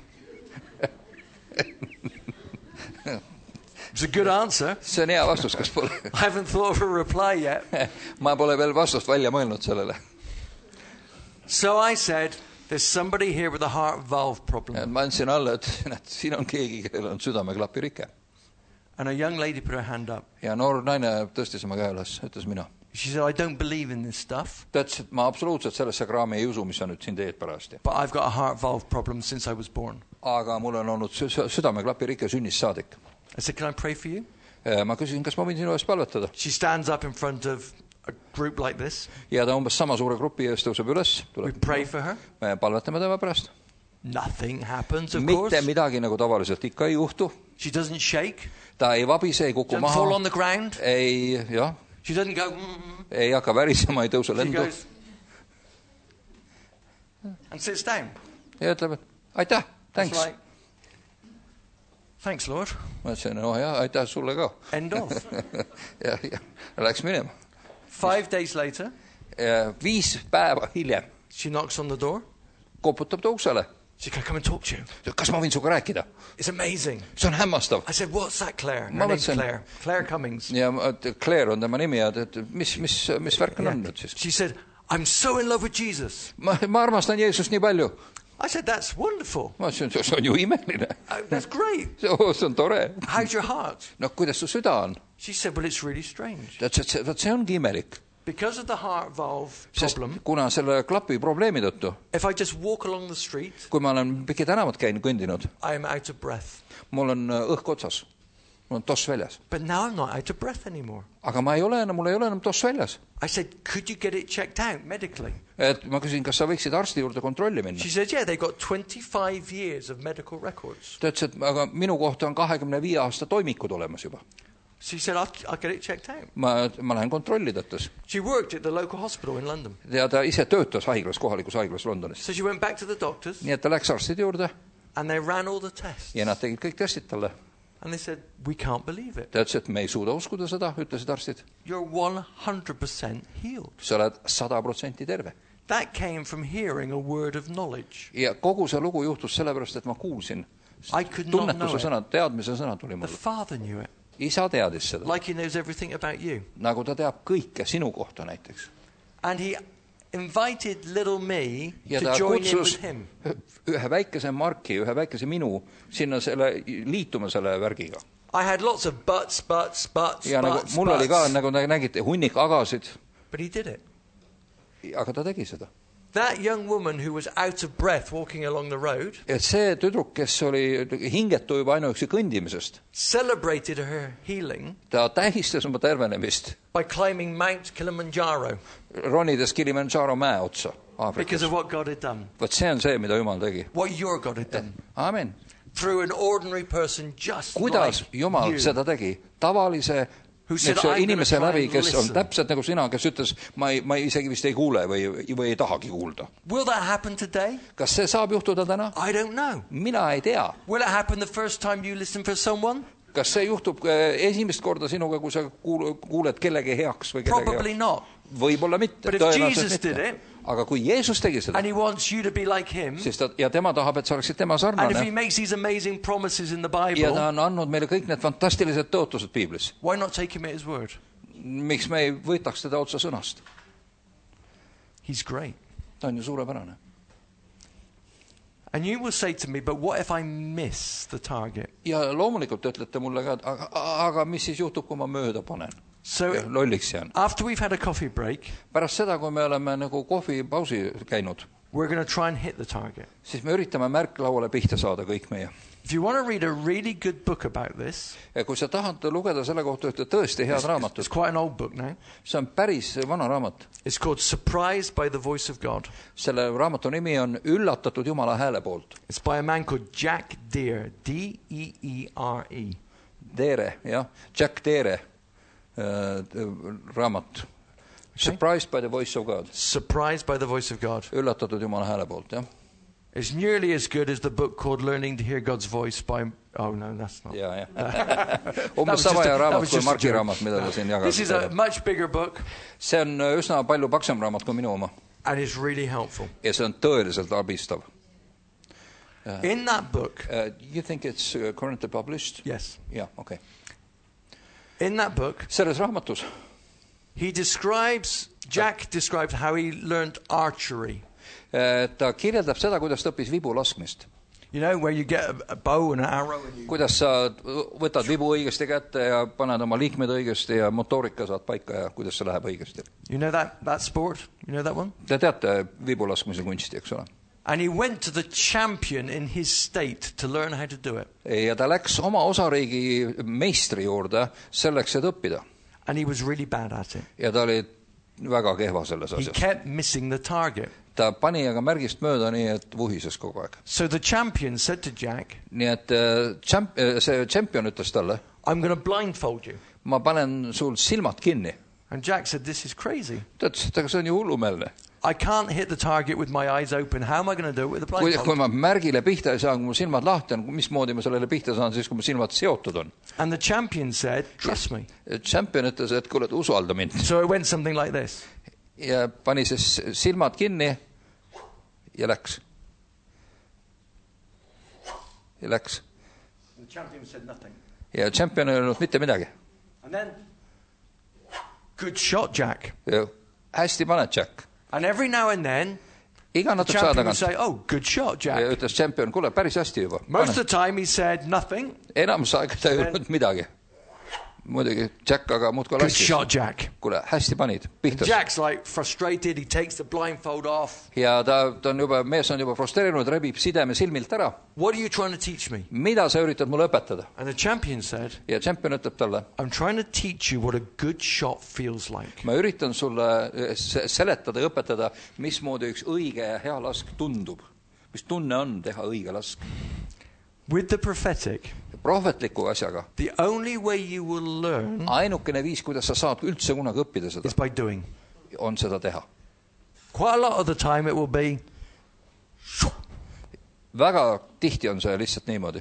It's a good answer. See on hea vastus, kas pole? I haven't thought of a reply yet. Ma pole veel vastust välja mõelnud sellele. So I said, there's somebody here with a heart valve problem. Ma andsin alla, et siin on keegi, kellel on südameklapi rike. And a young lady put her hand up. Ja noor naine tõstis oma käe üles, ütles mina. She said, I don't believe in this stuff, Ta ütles, et ma absoluutselt sellesse kraami ei usu, mis sa nüüd siin teed parajasti. but I've got a heart valve problem since I was born. Aga mul on olnud südameklapi rike sünnist saadik. I said, can I pray for you? Ma küsisin, kas ma võin sinu eest palvetada. She stands up in front of a group like this. Ja ta umbes sama suure grupi ees tõuseb üles. We pray for her. Me palvetame tema pärast. Nothing happens, of Mitte course. midagi nagu tavaliselt ikka ei juhtu. She doesn't shake. Ta ei vabise, ei kuku Doesn't fall on maha. the ground. Ei, jah, She doesn't go, ei hakka värisema, ei tõuse She lendu. goes and sits down. Ja ütleb, et aitäh, It's thanks. like, thanks, Lord. Ma ütlesin, no jah, aitäh sulle ka. End of. Ja läks minema. 5 days later, 5 päeva hiljem she knocks on the door. koputab ta uksele. She can I come and talk to you. Kas ma võin suga rääkida? It's amazing. See on hämmastav. I said, what's that, Claire? Ma Her name's mõtlesin- Claire. Claire Cummings. Ja Claire on tema nimi ja mis värk on nüüd siis? She said, I'm so in love with Jesus. Ma armastan Jeesust nii palju. I said, that's wonderful. Ma ütlesin, see on ju imeline. That's great. See on tore. How's your heart? No kuidas su süda on? She said, well, it's really strange. Ta ütles, et see ongi imelik. Because of the heart valve Sest problem, kuna selle klapi probleemi tõttu, if I just walk along the street, kui ma olen pikki tänavat kõndinud, I am out of breath. mul on õhk otsas. Mul on toss väljas. But now I'm not out of breath anymore. Aga mul ei ole enam toss väljas. I said, could you get it checked out medically? Et ma küsin, kas sa võiksid arsti juurde kontrolli minna? She said, yeah, they got 25 years of medical records. Ta ütles, et aga minu kohta on 25 aasta toimikud olemas juba. She said, I'll get it checked out. Ma lähen kontrolli tõttas. She worked at the local hospital in London. Ja ta ise töötas haiglas, kohalikus haiglas Londonis. So she went back to the doctors Nii et ta läks arstide juurde and they ran all the tests. ja nad tegid kõik testid talle. And they said, we can't believe it. Ta ütles, et me ei suuda uskuda seda, ütlesid arstid. You're 100% healed. Sa oled 100% terve. That came from hearing a word of knowledge. Ja kogu see lugu juhtus sellepärast, et ma kuulsin. I could not know Tunnetuse it. sõna, teadmise sõna tuli The mulle. Father knew it. Isa teadis seda. Like he knows everything about you. Nagu ta teab kõike sinu kohta näiteks. And he invited little me Ja to ta join in kutsus with him. ühe väikese Marki, ühe väikese minu sinna liituma selle värgiga. I had lots of buts. Ja nagu, mul oli ka, nagu nägite, hunnik agasid. But he did it. Aga ta tegi seda. That young woman who was out of breath walking along the road Et see tüdruk, kes oli hingetu juba ainuüksi kõndimisest, celebrated her healing ta tähistas oma tervenemist, by climbing Mount Kilimanjaro ronides Kilimanjaro mäe otsa because Aafrikas. of what God had done. Vot see on see, mida Jumal tegi. What your God had done. Amen. Through an ordinary person just Kuidas like Jumal you. seda tegi? Tavalise Who said, "I'm inimese gonna try läbi, and kes on listen." täpselt nagu sina, kes ütles, ma isegi vist ei kuule või ei tahagi kuulda. Will that happen today? Kas see saab juhtuda täna? I don't know. Mina ei tea. Will it happen the first time you listen for someone? Kas see juhtub esimest korda sinuga, kui sa kuuled kellegi heaks või kellegi Probably heaks? not. Võib-olla mitte. But if Jesus did it, Aga kui Jeesus tegi seda, and he wants you to be like him, siis ja tema tahab, et sa oleksid tema and if he sarnane, makes these amazing promises in the ja Bible, ta on andnud meile kõik need fantastilised tõotused Piiblis. why not take him at his word? Miks me ei võtaks teda otsa sõnast? He's great. Ta on ju suurepärane. And you will say to me, but what if I miss the target? Ja loomulikult ütlete mulle ka, et aga mis siis juhtub, kui ma mööda panen? So Ja lolliks jään. after we've had a coffee break, Pärast seda, kui me oleme nagu kohvipausi käinud, we're going to try and hit the target. siis me üritame märklauale pihta saada kõik meie. If you want to read a really good book about this, Ja kui sa tahad lugeda selle kohta ühte tõesti head it's raamatut, quite an old book now. see on päris vana raamat. It's called Surprised by the Voice of God. Selle raamatu nimi on Üllatatud Jumala hääle poolt. It's by a man called Jack Deere, D-E-E-R-E. Deere, jah, Jack Deere raamat. Surprised by the voice of God. Surprised by the Voice of God. Üllatatud Jumala hääle poolt, jah. It's nearly as good as the book called Learning to Hear God's Voice by... Oh, no, that's not. Ja, ja. That Umbes was sama just a- hea that raamat was kui just a Marki joke. raamat, mida ta siin This is a jagas. much bigger book, See on üsna palju paksem raamat kui minu oma. and it's really helpful. Ja see on tõeliselt abistav. In that book, You think it's currently published? yes, Jah, okei. in that book, Selles raamatus Jack describes how he learned archery. ta kirjeldab seda, kuidas ta õppis vibu laskmist. You know, where you get a bow and an arrow and you... Kuidas sa võtad vibu õigesti kätte ja paned oma liikmed õigesti ja motoorika saad paika ja kuidas see läheb õigesti. You know that sport? You know that one? Te teate vibu laskmise kunsti, eks ole? And he went to the champion in his state to learn how to do it. Ja ta läks oma osariigi meistri juurde selleks, et õppida. And he was really bad at it. Ja ta oli väga kehva selles He asjas. kept missing the target. Ta pani aga märgist mööda nii, et vuhises kogu aeg. So the champion said to Jack, Nii et see champion ütles talle, I'm going to blindfold you. ma panen sul silmad kinni. And Jack said, this is crazy. Ta ütles, et aga see on ju hullumeelne. I can't hit the target with my eyes open. How am I going to do it with the Kui blindfold? ma märgile pihta ei saa, kui mu silmad lahti on, mismoodi ma sellele pihta saan, siis kui mu silmad seotud on. And the champion said, trust me. Champion ütles, et kuule, usalda mind. So it went something like this. Ja pani siis silmad kinni ja läks. Ja läks. The champion said nothing. Ja champion ei öelnud mitte midagi. And then, good shot, Jack. Ja hästi paned, Jack. And every now and then, Iga the natuke saa champion would tagant. say, oh, good shot, Ja Jack. ütles champion, kuule, päris hästi juba. Most of the time he said nothing. Enamus aega ta ei öelnud midagi. Muidugi Jack aga muudkui Good laskis. shot, Jack. Kuule, hästi panid, pihtas. Jack's like frustrated. He takes the blindfold off. Ja ta on juba, mees on juba frustreerunud, rebib sideme silmilt ära. What are you trying to teach me? Mida sa üritad mulle õpetada? And the champion said, Ja champion ütleb talle, I'm trying to teach you what a good shot feels like. ma üritan sulle seletada ja õpetada, mismoodi üks õige ja hea lask tundub. Mis tunne on teha õige lask. With the prophetic, Prohvetliku asjaga. the only way you will learn Ainukene viis, kuidas sa saad üldse kunagi õppida seda, is by doing. on seda teha. Quite a lot of the time it will be, Väga tihti on see lihtsalt niimoodi.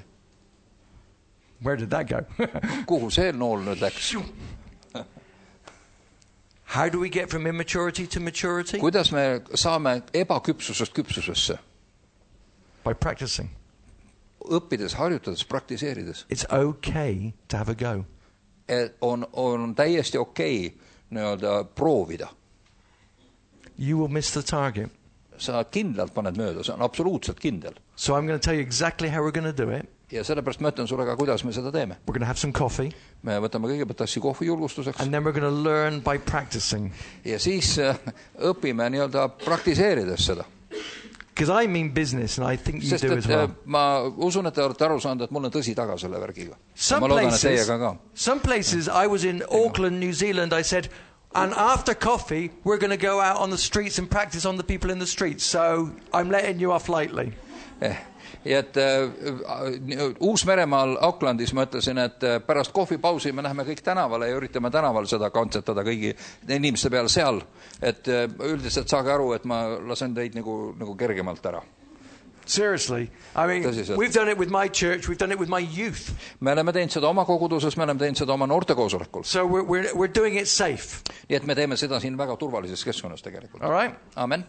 where did that go? Kuhu see nool nüüd läks? How do we get from immaturity to maturity? kuidas me saame ebaküpsusest küpsusesse? By practicing. Õppides, harjutades, praktiseerides. It's okay to have a go. On täiesti okei nii-öelda proovida. You will miss the target. Sa kindlalt paned mööda, see on absoluutselt kindel. So I'm going to tell you exactly how we're going to do it. Ja sellepärast ma ütlen sulle ka, kuidas me seda teeme. We're going to have some coffee. Me võtame kõigepealt tassi kohvi julgustuseks. And then we're going to learn by practicing. Ja siis õpime nii-öelda praktiseerides seda. Because I mean business and I think you Sest do as well. Ma usun, et te olete aru saanud, et mul on tõsi taga selle värgiga. Ma loodan, et teiega ka. Some places, I was in Auckland, New Zealand, I said, and after coffee, we're going to go out on the streets and practice on the people in the streets. So I'm letting you off lightly. Ja et Uus-Meremaal Aucklandis ma ütlesin, et pärast kohvipausi me läheme kõik tänavale ja üritame tänaval seda kontsertada kõigi inimeste peale seal. Et üldiselt saage aru, et ma lasen teid nagu kergemalt ära. Seriously. I mean, we've done it with my church, we've done it with my youth. Me oleme teinud seda oma koguduses, me oleme teinud seda oma noortekoosolekul. So we're doing it safe. Nii et me teeme seda siin väga turvalises keskkonnas tegelikult. All right? Amen.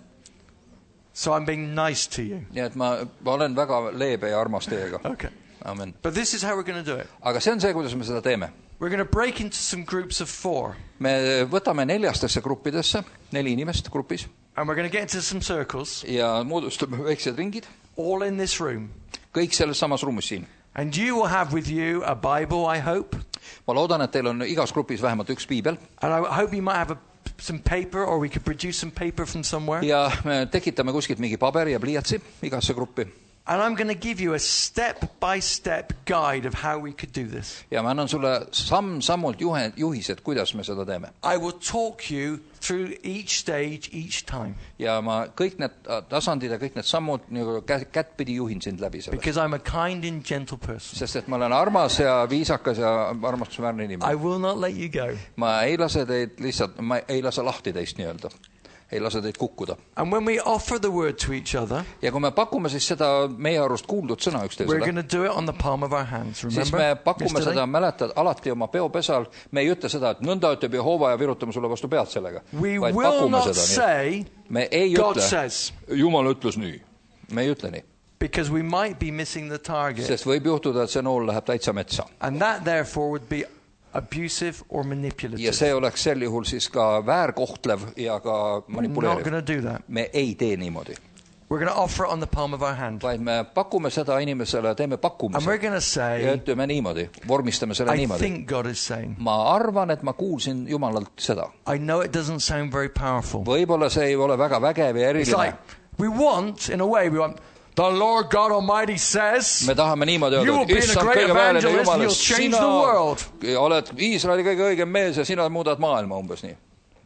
So I'm being nice to you. Nii et ma olen väga leebe ja armas teiega. Okay. Amen. But this is how we're going to do it. Aga see on see, kuidas me seda teeme. We're going to break into some groups of 4. Me võtame 4 gruppidesse, 4 inimest grupis. And we're going to get into some circles. Ja moodustame väiksed ringid. All in this room. Kõik selles samas ruumis siin. And you will have with you a Bible, I hope. Ma loodan, et teil on igas grupis vähemalt üks piibel. And I hope you might have some paper, or we could produce some paper from somewhere. Ja me tekitame kuskilt mingi paberi ja pliiatsi igasse gruppi. And I'm going to give you a step-by-step guide of how we could do this. Ja ma annan sulle samm-sammult juhised, kuidas me seda teeme. I will talk you through each stage each time. Ja ma kõik need tasandid ja kõik need sammud nagu kättpidi juhin sind läbi sellest. Because I'm a kind and gentle person. Sest et ma olen armas ja viisakas ja armastusväärne inimene. I will not let you go. Ma ei lase teid lihtsalt, ma ei lase lahti teist nii-öelda. Ei lase teid kukkuda. And when we offer the word to each other, ja kui me pakume siis seda meie arust kuuldud sõna üksteisele, we're going to do it on the palm of our hands. Remember? Siis me pakume yesterday? seda, mäletad, alati oma peopesal. Me ei ütle seda, et nõnda ütleb Jehova ja virutame sulle vastu pead sellega. We vaid will pakume not seda say, me ei God ütle, says. Jumal ütles nii. Me ei ütle nii. Because we might be missing the target. Sest võib juhtuda, et see nool läheb täitsa metsa. And that therefore would be abusive or manipulative. Ja see oleks sel juhul siis ka väärkohtlev ja ka We're not manipuleeriv. going to do that. Me ei tee niimoodi. We're going to offer it on the palm of our hand. Vaid me pakume seda inimesele, teeme And we're pakkumise. going to say, Ja ütleme niimoodi, vormistame selle I niimoodi. think God is saying. Ma arvan, et ma kuulsin Jumalalt seda. I know it doesn't sound very powerful. Võib-olla see ei ole väga vägev ja It's eriline. like, we want, in a way, we want, the Lord God Almighty says, Me tahame niimoodi you will öelda, be et a issand great kõige väeline evangelist and Jumal, you'll change sina the world. oled Iisraeli kõige õigem mees ja sina muudad maailma umbes nii.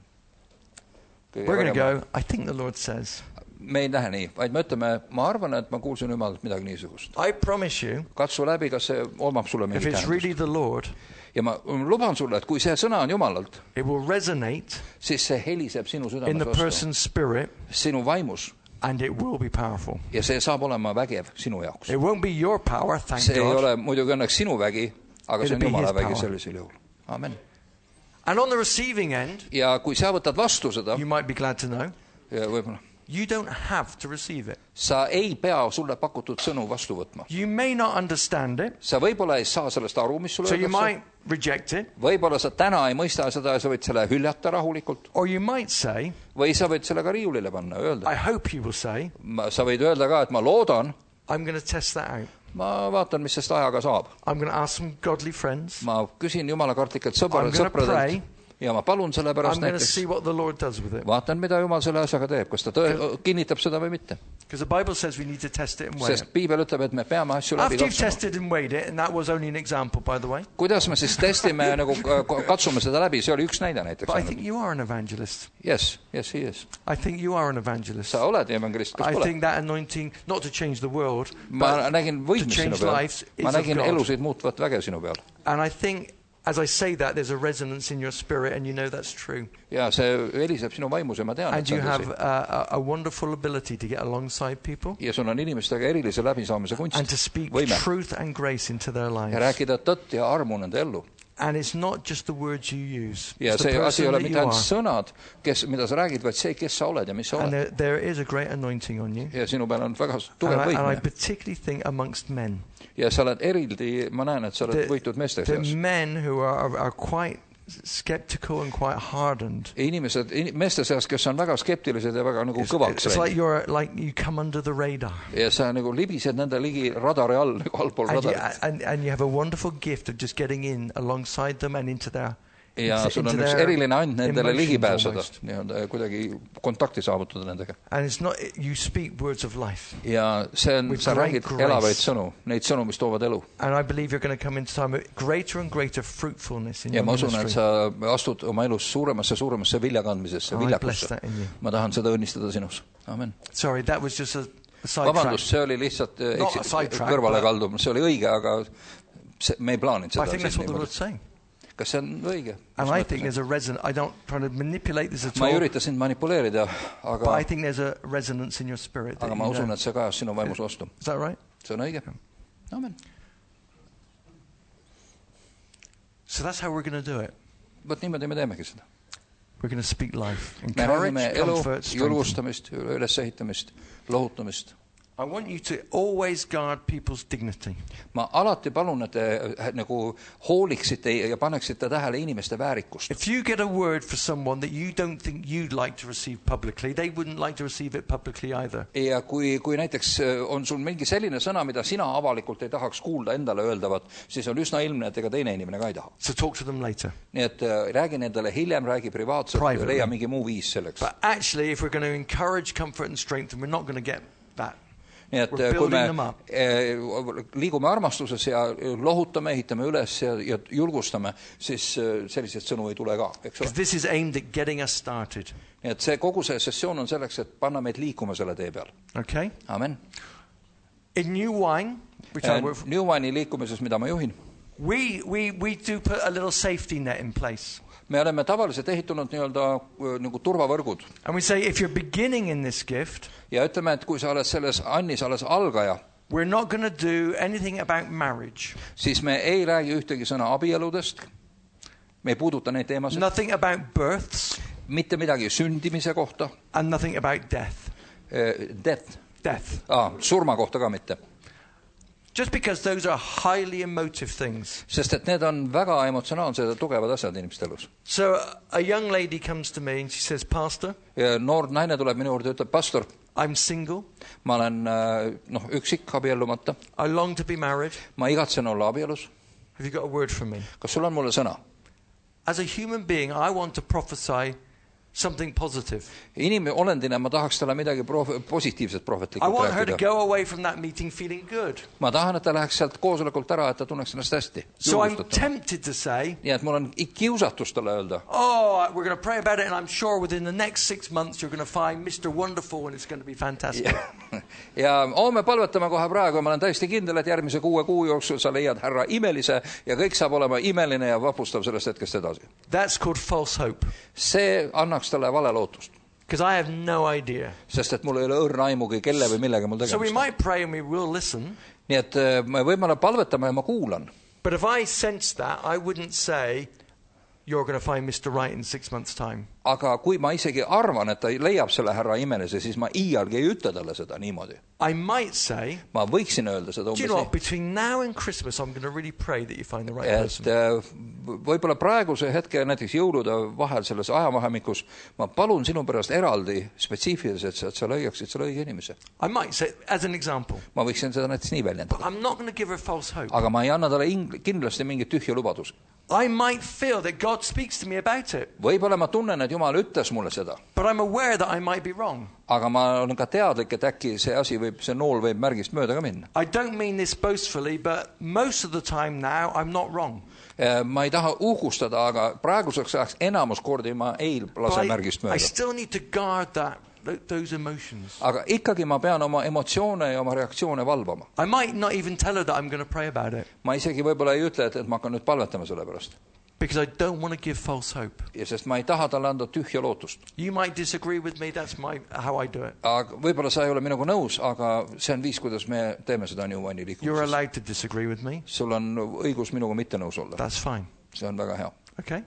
We're going to go, I think the Lord says. Me ei lähe nii, vaid me ütleme, ma arvan, et ma kuulsin Jumalalt midagi niisugust. I promise you, Katsu läbi, kas see omab sulle if mingi it's really tähendust. the Lord, Ja ma luban sulle, et kui see sõna on Jumalalt, it will resonate siis see heliseb sinu in südames the vastu, person's spirit sinu vaimus. and it will be powerful. Ja see saab olema vägev sinu jaoks. It won't be your power, thank See ei God. ole muidugi õnneks sinu vägi, aga see It'll on be Jumala his vägi power. sellisel juhul. Amen. And on the receiving end, Ja kui sa võtad vastu seda, you might be glad to know, ja võib-olla you don't have to receive it. sa ei pea sulle pakutud sõnu vastu võtma. You may not understand it, Sa võib-olla ei saa sellest aru, mis sulle so you öeldakse. might reject it, Võib-olla sa täna ei mõista seda ja sa võid selle hüljata rahulikult. or you might say, Või sa võid selle ka riiulile panna ja öelda. I hope you will say, Sa võid öelda ka, et ma loodan, I'm going to test that out. ma vaatan, mis sest ajaga saab. I'm going to ask some godly friends. Ma küsin Jumala kartlikelt I'm gonna sõpradelt pray. ja ma palun selle pärast I'm going to näiteks. see what the Lord does with it. Vaatan, mida Jumal selle asjaga teeb, kas ta kinnitab seda või mitte. Because the Bible says we need to test it and weigh it. Sest Piibel ütleb, et me peame asju läbi After you've katsuma. tested and weighed it, and that was only an example, by the way, Kuidas me siis testime nagu katsume seda läbi, see oli üks näide näiteks. but I think you are an evangelist. Yes, he is. I think you are an evangelist. Sa oled evangelist, kas I pole? think that anointing, not to change the world, Ma but nägin to võimist sinu change peal. lives Ma is of nägin God. elusid muutvat väge sinu peal. And I think, as I say that, there's a resonance in your spirit, and you know that's true. Ja see heliseb sinu vaimus ja ma tean, et And see you on have tõsi. a wonderful ability to get alongside people Ja sul on inimestega erilise läbisaamise kunst, and to speak võime. truth and grace into their Ja lives. rääkida tõtt ja armu nende ellu. And it's not just the words you use. Ja It's the see asi person ei ole that mitte you ainult are. sõnad, mida sa räägid, vaid see, kes sa oled ja mis sa And oled. there is a great anointing on you. Ja sinu peal on väga tugev And I võitmine. particularly think amongst men. Ja sa oled erildi, ma näen, et sa oled võitud meeste The seas. men who are quite skeptical and quite hardened. Inimesed, meeste seas, kes on väga skeptilised ja väga nagu kõvaks It's like läinud. like you come under the radar. Ja sa nagu libised nende ligi radari all, nagu allpool And you, radarit. and you have a wonderful gift of just getting in alongside them and into their Ja sul on into üks their eriline and nendele emotions ligi pääseda, almost. nii-öelda kuidagi kontakti saavutada nendega. And it's not, you speak words of life. Ja see on, With sa great räägid grace. elavaid sõnu, neid sõnu, mis toovad elu. And I believe you're going to come into time of greater and greater fruitfulness in Ja your ma usun, et ministry. sa astud oma elus suuremasse viljakandmisesse, I bless viljakusse. that in you. Ma tahan seda õnnistada sinus. Amen. Sorry, that was just a sidetrack. Vabandust, see oli lihtsalt Not a sidetrack, kõrvale but- kaldum. See oli õige, aga me ei plaaninud But I seda. think that's what the niimoodi. Lord's saying. Kas see on õige? And I think there's a resonance. I don't try to manipulate this at Ma ei all, ürita sind manipuleerida, but aga I think there's a resonance in your spirit. That ma you usun, know. et see kajas sinu vaimus vastu. Is that right? See on õige. Amen. So that's how we're going to do it. Vot niimoodi me teemegi seda. We're going to speak life, Me räägime encourage, elu, comfort, strengthen. julgustamist, ülesehitamist, lohutamist. I want you to always guard people's dignity. Ma alati palun, et te nagu hooliksite ja paneksite tähele inimeste väärikust. If you get a word for someone that you don't think you'd like to receive publicly, they wouldn't like to receive it publicly either. Ja kui näiteks on sul mingi selline sõna, mida sina avalikult ei tahaks kuulda endale öeldavat, siis on üsna ilmne, et ega teine inimene ka ei taha. So talk to them later. Nii et räägi nendele hiljem, räägi privaatselt, Privately. leia mingi muu viis selleks. But actually, if we're going to encourage, comfort and strengthen, we're not going to get that. Nii et We're kui me building them up. liigume armastuses ja lohutame, ehitame üles ja julgustame, siis selliseid sõnu ei tule ka, eks Because ole. this is aimed at getting us started. Nii et kogu see sessioon on selleks, et panna meid liikuma selle tee peal. Okay? Amen. In New Wine, which I work for, New Wine'i liikumises, mida ma juhin, we do put a little safety net in place. me oleme tavaliselt ehitunud nii-öelda nagu turvavõrgud. And we say, if you're beginning in this gift, Ja ütleme, et kui sa oled selles Annis alles algaja, we're not going to do anything about marriage. siis me ei räägi ühtegi sõna abieludest, me ei puuduta neid teemasid, Nothing about births mitte midagi sündimise kohta, and nothing about death. Death. Surma kohta ka mitte. Just because those are highly emotive things. Sest et need on väga emotsionaalsed ja tugevad asjad inimeste elus. So a young lady comes to me and she says, Pastor, Ja noor naine tuleb minu juurde ja ütleb, pastor, I'm single. ma olen üksik, abiellumata, I long to be married. ma igatsen olla abielus. Have you got a word for me? Kas sul on mulle sõna? As a human being, I want to prophesy something positive. Olendina ma tahaks talle midagi positiivset I prohvetlikult want her to rääkida. go away from that meeting feeling good. Ma tahan, et ta läheks sealt koosolekult ära, et ta tunneks ennast hästi. So I'm Julgustatuna. tempted to say, Nii et mul on kiusatus talle öelda. oh, we're going to pray about it, and I'm sure within the next 6 months you're going to find Mr. Wonderful, and it's going to be fantastic. Ja me palvetame kohe praegu, ma olen täiesti kindel, et järgmise 6 kuu jooksul sa leiad härra imelise ja kõik saab olema imeline ja vapustav sellest hetkest edasi. That's called false hope, See annaks talle vale lootust. because I have no idea. Sest et mul ei ole õrna aimugi, kelle või millega mul So we tegemist. might pray and we will listen, Nii et me võime palvetama ja ma kuulan. but if I sense that, I wouldn't say, you're going to find Mr. Right in 6 months' time. Aga kui ma isegi arvan, et ta leiab selle härra imelise, siis ma iialgi ei ütle talle seda niimoodi. I might say, Ma võiksin öelda seda do umbes you know what, nii. between now and Christmas, I'm going to really pray that you find the right Et person. võib-olla praeguse hetke, näiteks jõulude vahel selles ajavahemikus, ma palun sinu pärast eraldi spetsiifiliselt, et sa leiaksid selle õige inimese. I might say, as an example, Ma võiksin seda näiteks nii väljendada. I'm not going to give her false hope. Aga ma ei anna talle kindlasti mingit tühja lubadus. I might feel that God speaks to me about it, Võib-olla ma tunnen, et Jumal ütles mulle seda. but I'm aware that I might be wrong. Aga ma olen ka teadlik, et äkki see nool võib märgist mööda ka minna. I don't mean this boastfully, but most of the time now, I'm not wrong. Ma ei taha uhkustada, aga praeguseks ajaks enamus kordi ma ei lase But märgist I mööda. still need to guard those emotions. Aga ikkagi ma pean oma emotsioone ja oma reaktsioone valvama. I might not even tell her that I'm going to pray about it, Ma isegi võib-olla ei ütle, et ma hakkan nüüd palvetama selle pärast. because I don't want to give false hope. Ja sest ma ei taha talle anda tühja lootust. You might disagree with me, that's how I do it. Aga võib-olla sa ei ole minuga nõus, aga see on viis, kuidas me teeme seda New Wine'i You're liikumises. allowed to disagree with me, Sul on õigus minuga mitte nõus olla. that's fine. See on väga hea. Okay.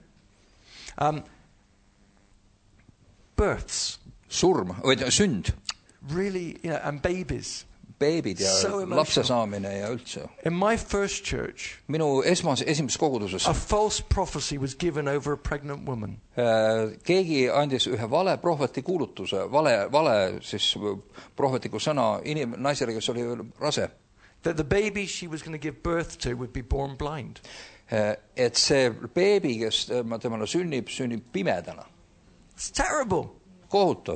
Births. Surm, või sünd. Really, and babies. Beebid ja lapse saamine ja üldse. In my first church, minu esimeses koguduses a false prophecy was given over a pregnant woman. Keegi andis ühe vale prohveti kuulutuse, vale siis prohvetiku sõna naisele, kes oli rase. That the baby she was going to give birth to would be born blind. Et see beebi, kes temale sünnib pimedana. It's terrible. Kohutav.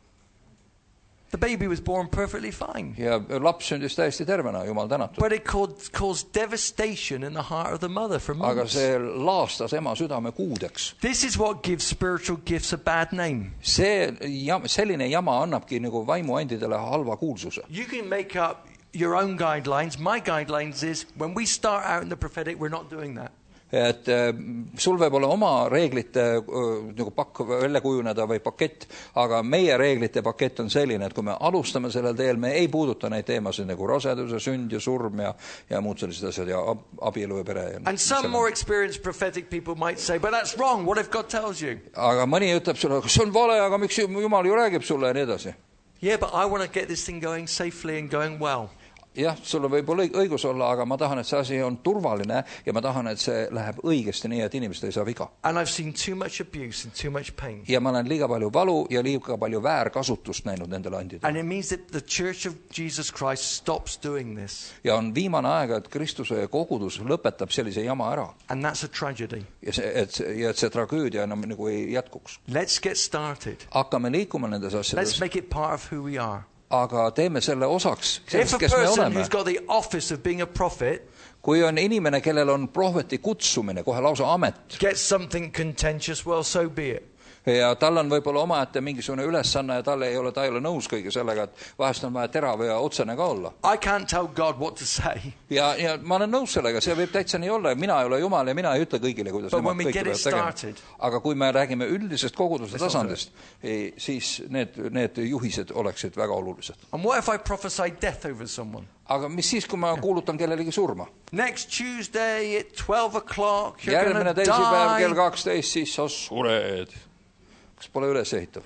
The baby was born perfectly fine. Ja laps sündis täiesti tervena, Jumal tänatud. But it caused devastation in the heart of the mother for months. Aga see laastas ema südame kuudeks. This is what gives spiritual gifts a bad name. Selline jama annabki nagu vaimuandidele halva kuulsuse. You can make up your own guidelines. My guidelines is when we start out in the prophetic, we're not doing that. Et sul võib olla oma reeglite nagu pakk välja kujuneda või pakett, aga meie reeglite pakett on selline, et kui me alustame sellel teel, me ei puuduta neid teemasid nagu raseduse, sünd ja surm ja muud sellised asjad ja abielu ja pere. And some more experienced prophetic people might say, but that's wrong, what if God tells you? Aga mõni ütleb sulle, kas see on vale, aga miks Jumal ju räägib sulle ja nii edasi. Yeah, but I want to get this thing going safely and going well. Jah, sul võib õigus olla, aga ma tahan, et see asi on turvaline ja ma tahan, et see läheb õigesti nii, et inimesed ei saa viga. And I've seen too much abuse and too much pain. Ja ma olen liiga palju valu ja liiga palju väärkasutust näinud nendele andidele. And it means that the Church of Jesus Christ stops doing this. Ja on viimane aeg, et Kristuse kogudus lõpetab sellise jama ära. And that's a tragedy. Ja et see tragöödia enam nagu ei jätkuks. Let's get started. Hakkame liikuma nendes asjades. Let's make it part of who we are. Aga teeme selle osaks, sellest, kes me oleme. Who's got the office of being a prophet, kui on inimene, kellel on prohveti kutsumine, kohe lausa amet, gets something contentious, well, so be it. Ja tal on võib-olla omaette mingisugune ülesanne ja ta ei ole nõus kõige sellega, et vahest on vaja terav ja otsene ka olla. I can't tell God what to say. Ja ma olen nõus sellega, see võib täitsa nii olla. Mina ei ole Jumal ja mina ei ütle kõigile, kuidas nemad kõike peavad tegema. Aga kui me räägime üldisest koguduse tasandist, siis need juhised oleksid väga olulised. And what if I prophesy death over someone? Aga mis siis, kui ma kuulutan kellelegi surma? Next Tuesday at 12 o'clock, you're järgmine gonna teisipäev die. kell 12, siis sa sured. Kas pole üles ehitav?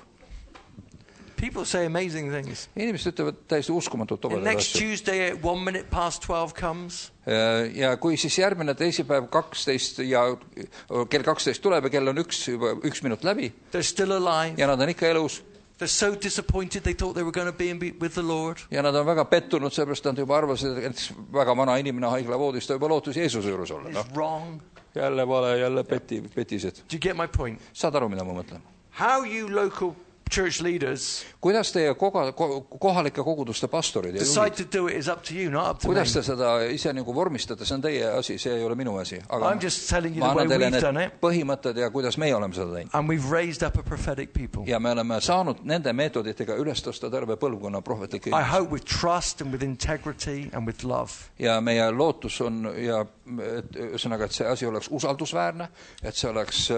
People say amazing things. Inimesed ütlevad täiesti uskumatut tobedaid asju. Next Tuesday at 1 minute past 12 comes. Ja kui siis järgmine teisipäev 12 ja kell 12 tuleb ja kell on 1 minut läbi. They're still alive. Ja nad on ikka elus. They're so disappointed they thought they were going to be with the Lord. Ja nad on väga pettunud, seepärast nad juba arvasid, et väga vana inimene haiglavoodis, ta juba lootus Jeesuse juures olla. It's wrong. Jälle vale, jälle petised. Do you get my point? Saad aru, mida ma mõtlen? How you local church leaders kuidas teie kohalike koguduste pastorid ja decide to do it is up to you, not up to me. Kuidas te seda ise nagu vormistate, see on teie asi, see ei ole minu asi. Aga I'm just telling you the way we've done it. Põhimõtted ja kuidas meie oleme seda teinud. And we've raised up a prophetic people. Ja me oleme saanud nende meetoditega üles tõsta terve põlvkonna prohvetlikke I hope with trust and with integrity and with love. Ja meie lootus on ja ühesõnaga, et see asi oleks usaldusväärne, et see oleks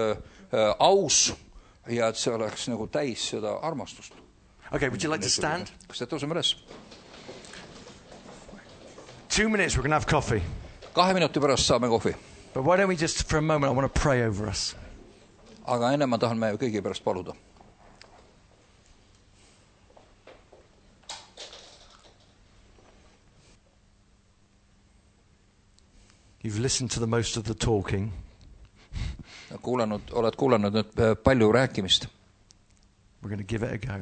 aus ja et see oleks nagu täis seda armastust. Okay, would you like to stand? Kas te tõuseme üles? 2 minutes, we're going to have coffee. 2 minuti pärast saame kohvi. But why don't we just, for a moment, I want to pray over us. Aga enne ma tahan me kõigi pärast paluda. You've listened to the most of the talking. Oled kuulanud nüüd palju rääkimist. We're going to give it a go.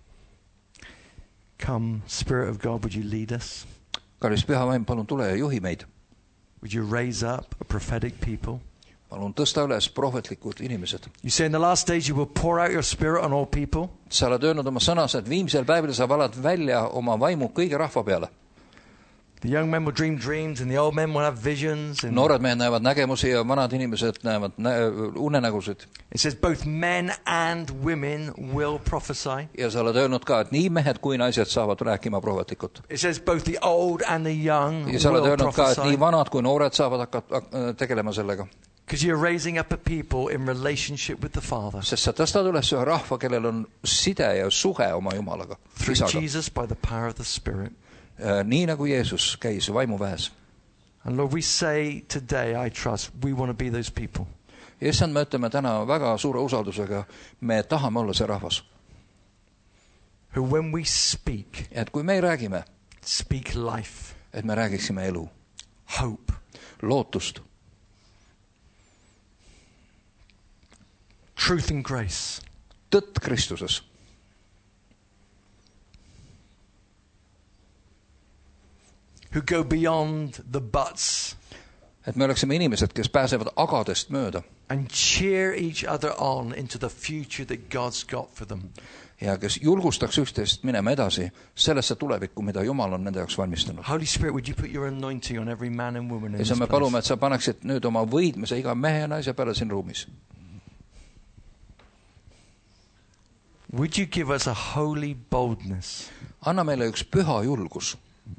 Come, Spirit of God, would you lead us? Kallis Pühavaim, palun tule ja juhi meid. Would you raise up a prophetic people? Palun tõsta üles prohvetlikud inimesed. You say in the last days you will pour out your spirit on all people. Sa oled öelnud oma sõnas, et viimsel päevil sa valad välja oma vaimu kõige rahva peale. The young men will dream dreams and the old men will have visions. And noored mehed näevad nägemusi ja vanad inimesed näevad unenägusid. It says both men and women will prophesy. Ja sa oled öelnud ka, et nii mehed kui naised saavad rääkima prohvetlikult. It says both the old and the young ja sa oled will öelnud ka, et prophesy. nii vanad kui noored saavad hakata tegelema sellega. Because you're raising up a people in relationship with the Father. Sest sa tõstad üles ühe rahva, kellel on side ja suhe oma Jumalaga. Through Jesus by the power of the Spirit. Nii nagu Jeesus käis vaimuväes. And Lord, we say today, I trust, we want to be those people. Ja issand, me ütleme täna väga suure usaldusega, me tahame olla see rahvas. Who when we speak, Et kui me räägime, speak life, et me räägiksime elu, hope, lootust, truth and grace. tõtt Kristuses. Who go beyond the buts Et me oleksime inimesed, kes pääsevad agadest mööda and cheer each other on into the future that God's got for them. ja kes julgustaks üksteist minema edasi sellesse tulevikku, mida Jumal on nende jaoks valmistanud. Holy Spirit, would you put your anointing on every man and woman in Ja this me place? palume, et sa paneksid nüüd oma võidmise iga mehe ja naise peale siin ruumis. Would you give us a holy boldness? Anna meile üks püha julgus.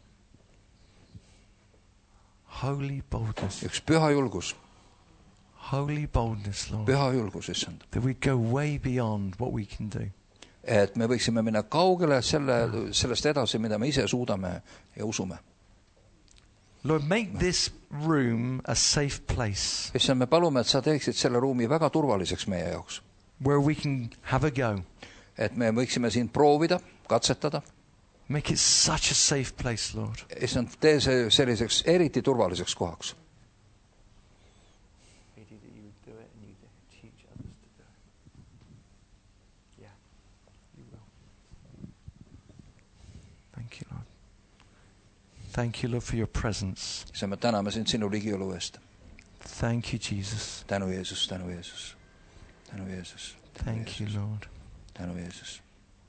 Holy boldness. Üks püha julgus. Holy boldness, Lord. Püha julgus, issand. That we go way beyond what we can do. Et me võiksime minna kaugele sellest edasi, mida me ise suudame ja usume. Lord, make this room a safe place Issand, me palume, et sa teeksid selle ruumi väga turvaliseks meie jaoks. where we can have a go. Et me võiksime siin proovida, katsetada. Make it such a safe place, Lord. Issand, tee see selliseks eriti turvaliseks kohaks. Thank you, Lord. Thank you, Lord, for your presence. Issand, me täname sind sinu ligiolu eest. Thank you, Jesus. Tänu Jeesus, tänu Jeesus. Tänu Jeesus. Thank you, Lord. Tänu Jeesus.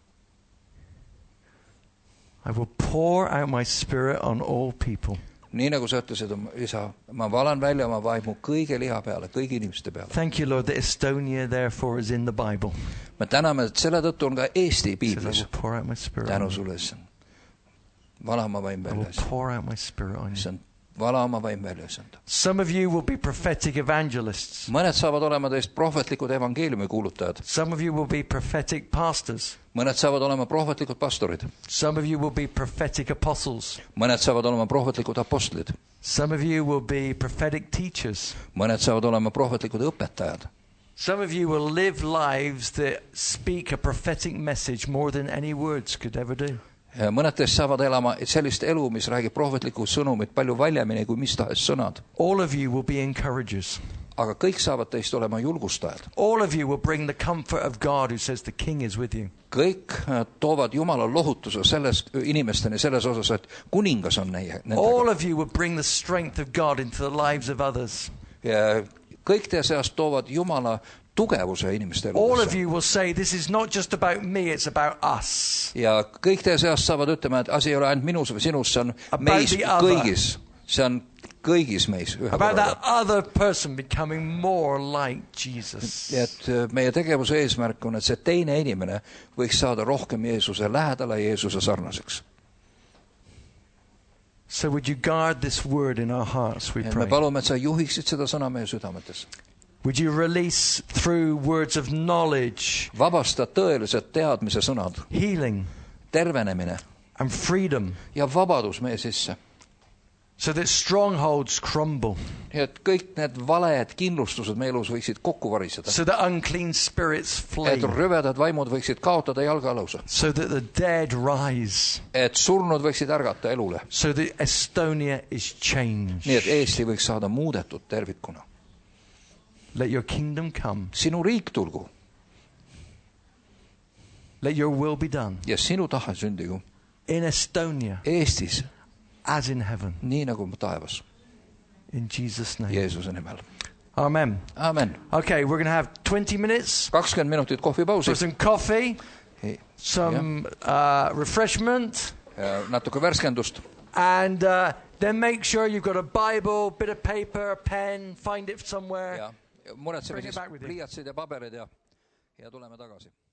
I will pour out my spirit on all people. Nii nagu sa ütlesid, isa, ma valan välja oma vaimu kõige liha peale, kõigi inimeste peale. Thank you, Lord, that Estonia therefore is in the Bible. Me täname, et selle tõttu on ka Eesti Says, I piiblis. will pour out my spirit Tänu on you. sulle, issand. Vala oma vaim I välja, will issand. pour out my spirit on you. Issand, vala oma vaim välja, issand. Some of you will be prophetic evangelists. Mõned saavad olema teist prohvetlikud evangeeliumi kuulutajad. Some of you will be prophetic pastors. Mõned saavad olema prohvetlikud pastorid. Some of you will be prophetic apostles. Mõned saavad olema prohvetlikud apostlid. Some of you will be prophetic teachers. Mõned saavad olema prohvetlikud õpetajad. Some of you will live lives that speak a prophetic message more than any words could ever do. Mõned teist saavad elama sellist elu, mis räägib prohvetlikku sõnumit palju valjemini kui mis tahes sõnad. All of you will be encouragers. Aga kõik saavad teist olema julgustajad. All of you will bring the comfort of God who says the King is with you. Kõik toovad Jumala lohutuse selles inimesteni selles osas, et kuningas on nendega. All of you will bring the strength of God into the lives of others. Ja kõik teie seast toovad Jumala tugevuse inimeste All of eludesse. you will say, this is not just about me, it's about us. Ja kõik teie seast saavad ütlema, et asi ei ole ainult minus või sinus, see on About meis the other. kõigis. See on kõigis meis ühe About korraga. that other person becoming more like Jesus. Ja et meie tegevuse eesmärk on, et see teine inimene võiks saada rohkem Jeesuse lähedale ja Jeesuse sarnaseks. So would you guard this word in our hearts, we Ja me pray. palume, et sa juhiksid seda sõna meie südametes. Would you release through words of knowledge, Vabasta tõelised teadmise sõnad, healing tervenemine and freedom ja vabadus meie sisse. so that strongholds crumble, Nii et kõik need valed kindlustused meie elus võiksid kokku variseda. so that unclean spirits flee, Et rüvedad vaimud võiksid kaotada jalgealuse. so that the dead rise, Et surnud võiksid ärgata elule. so that Estonia is changed. Nii et Eesti võiks saada muudetud tervikuna. Let your kingdom come. Sinu riik tulgu Let your will be done ja sinu tahe sündigu in Estonia Eestis as in heaven. nii nagu taevas. In Jesus' name. Jeesuse nimel. Amen. Amen. Okay, we're going to have 20 minutes 20 minutit kohvipausi. for some coffee, some refreshment, Natuke värskendust. and then make sure you've got a Bible, bit of paper, a pen, find it somewhere. Ja muretseme Bring it siis back with you. pliiatsid ja paberid ja tuleme tagasi.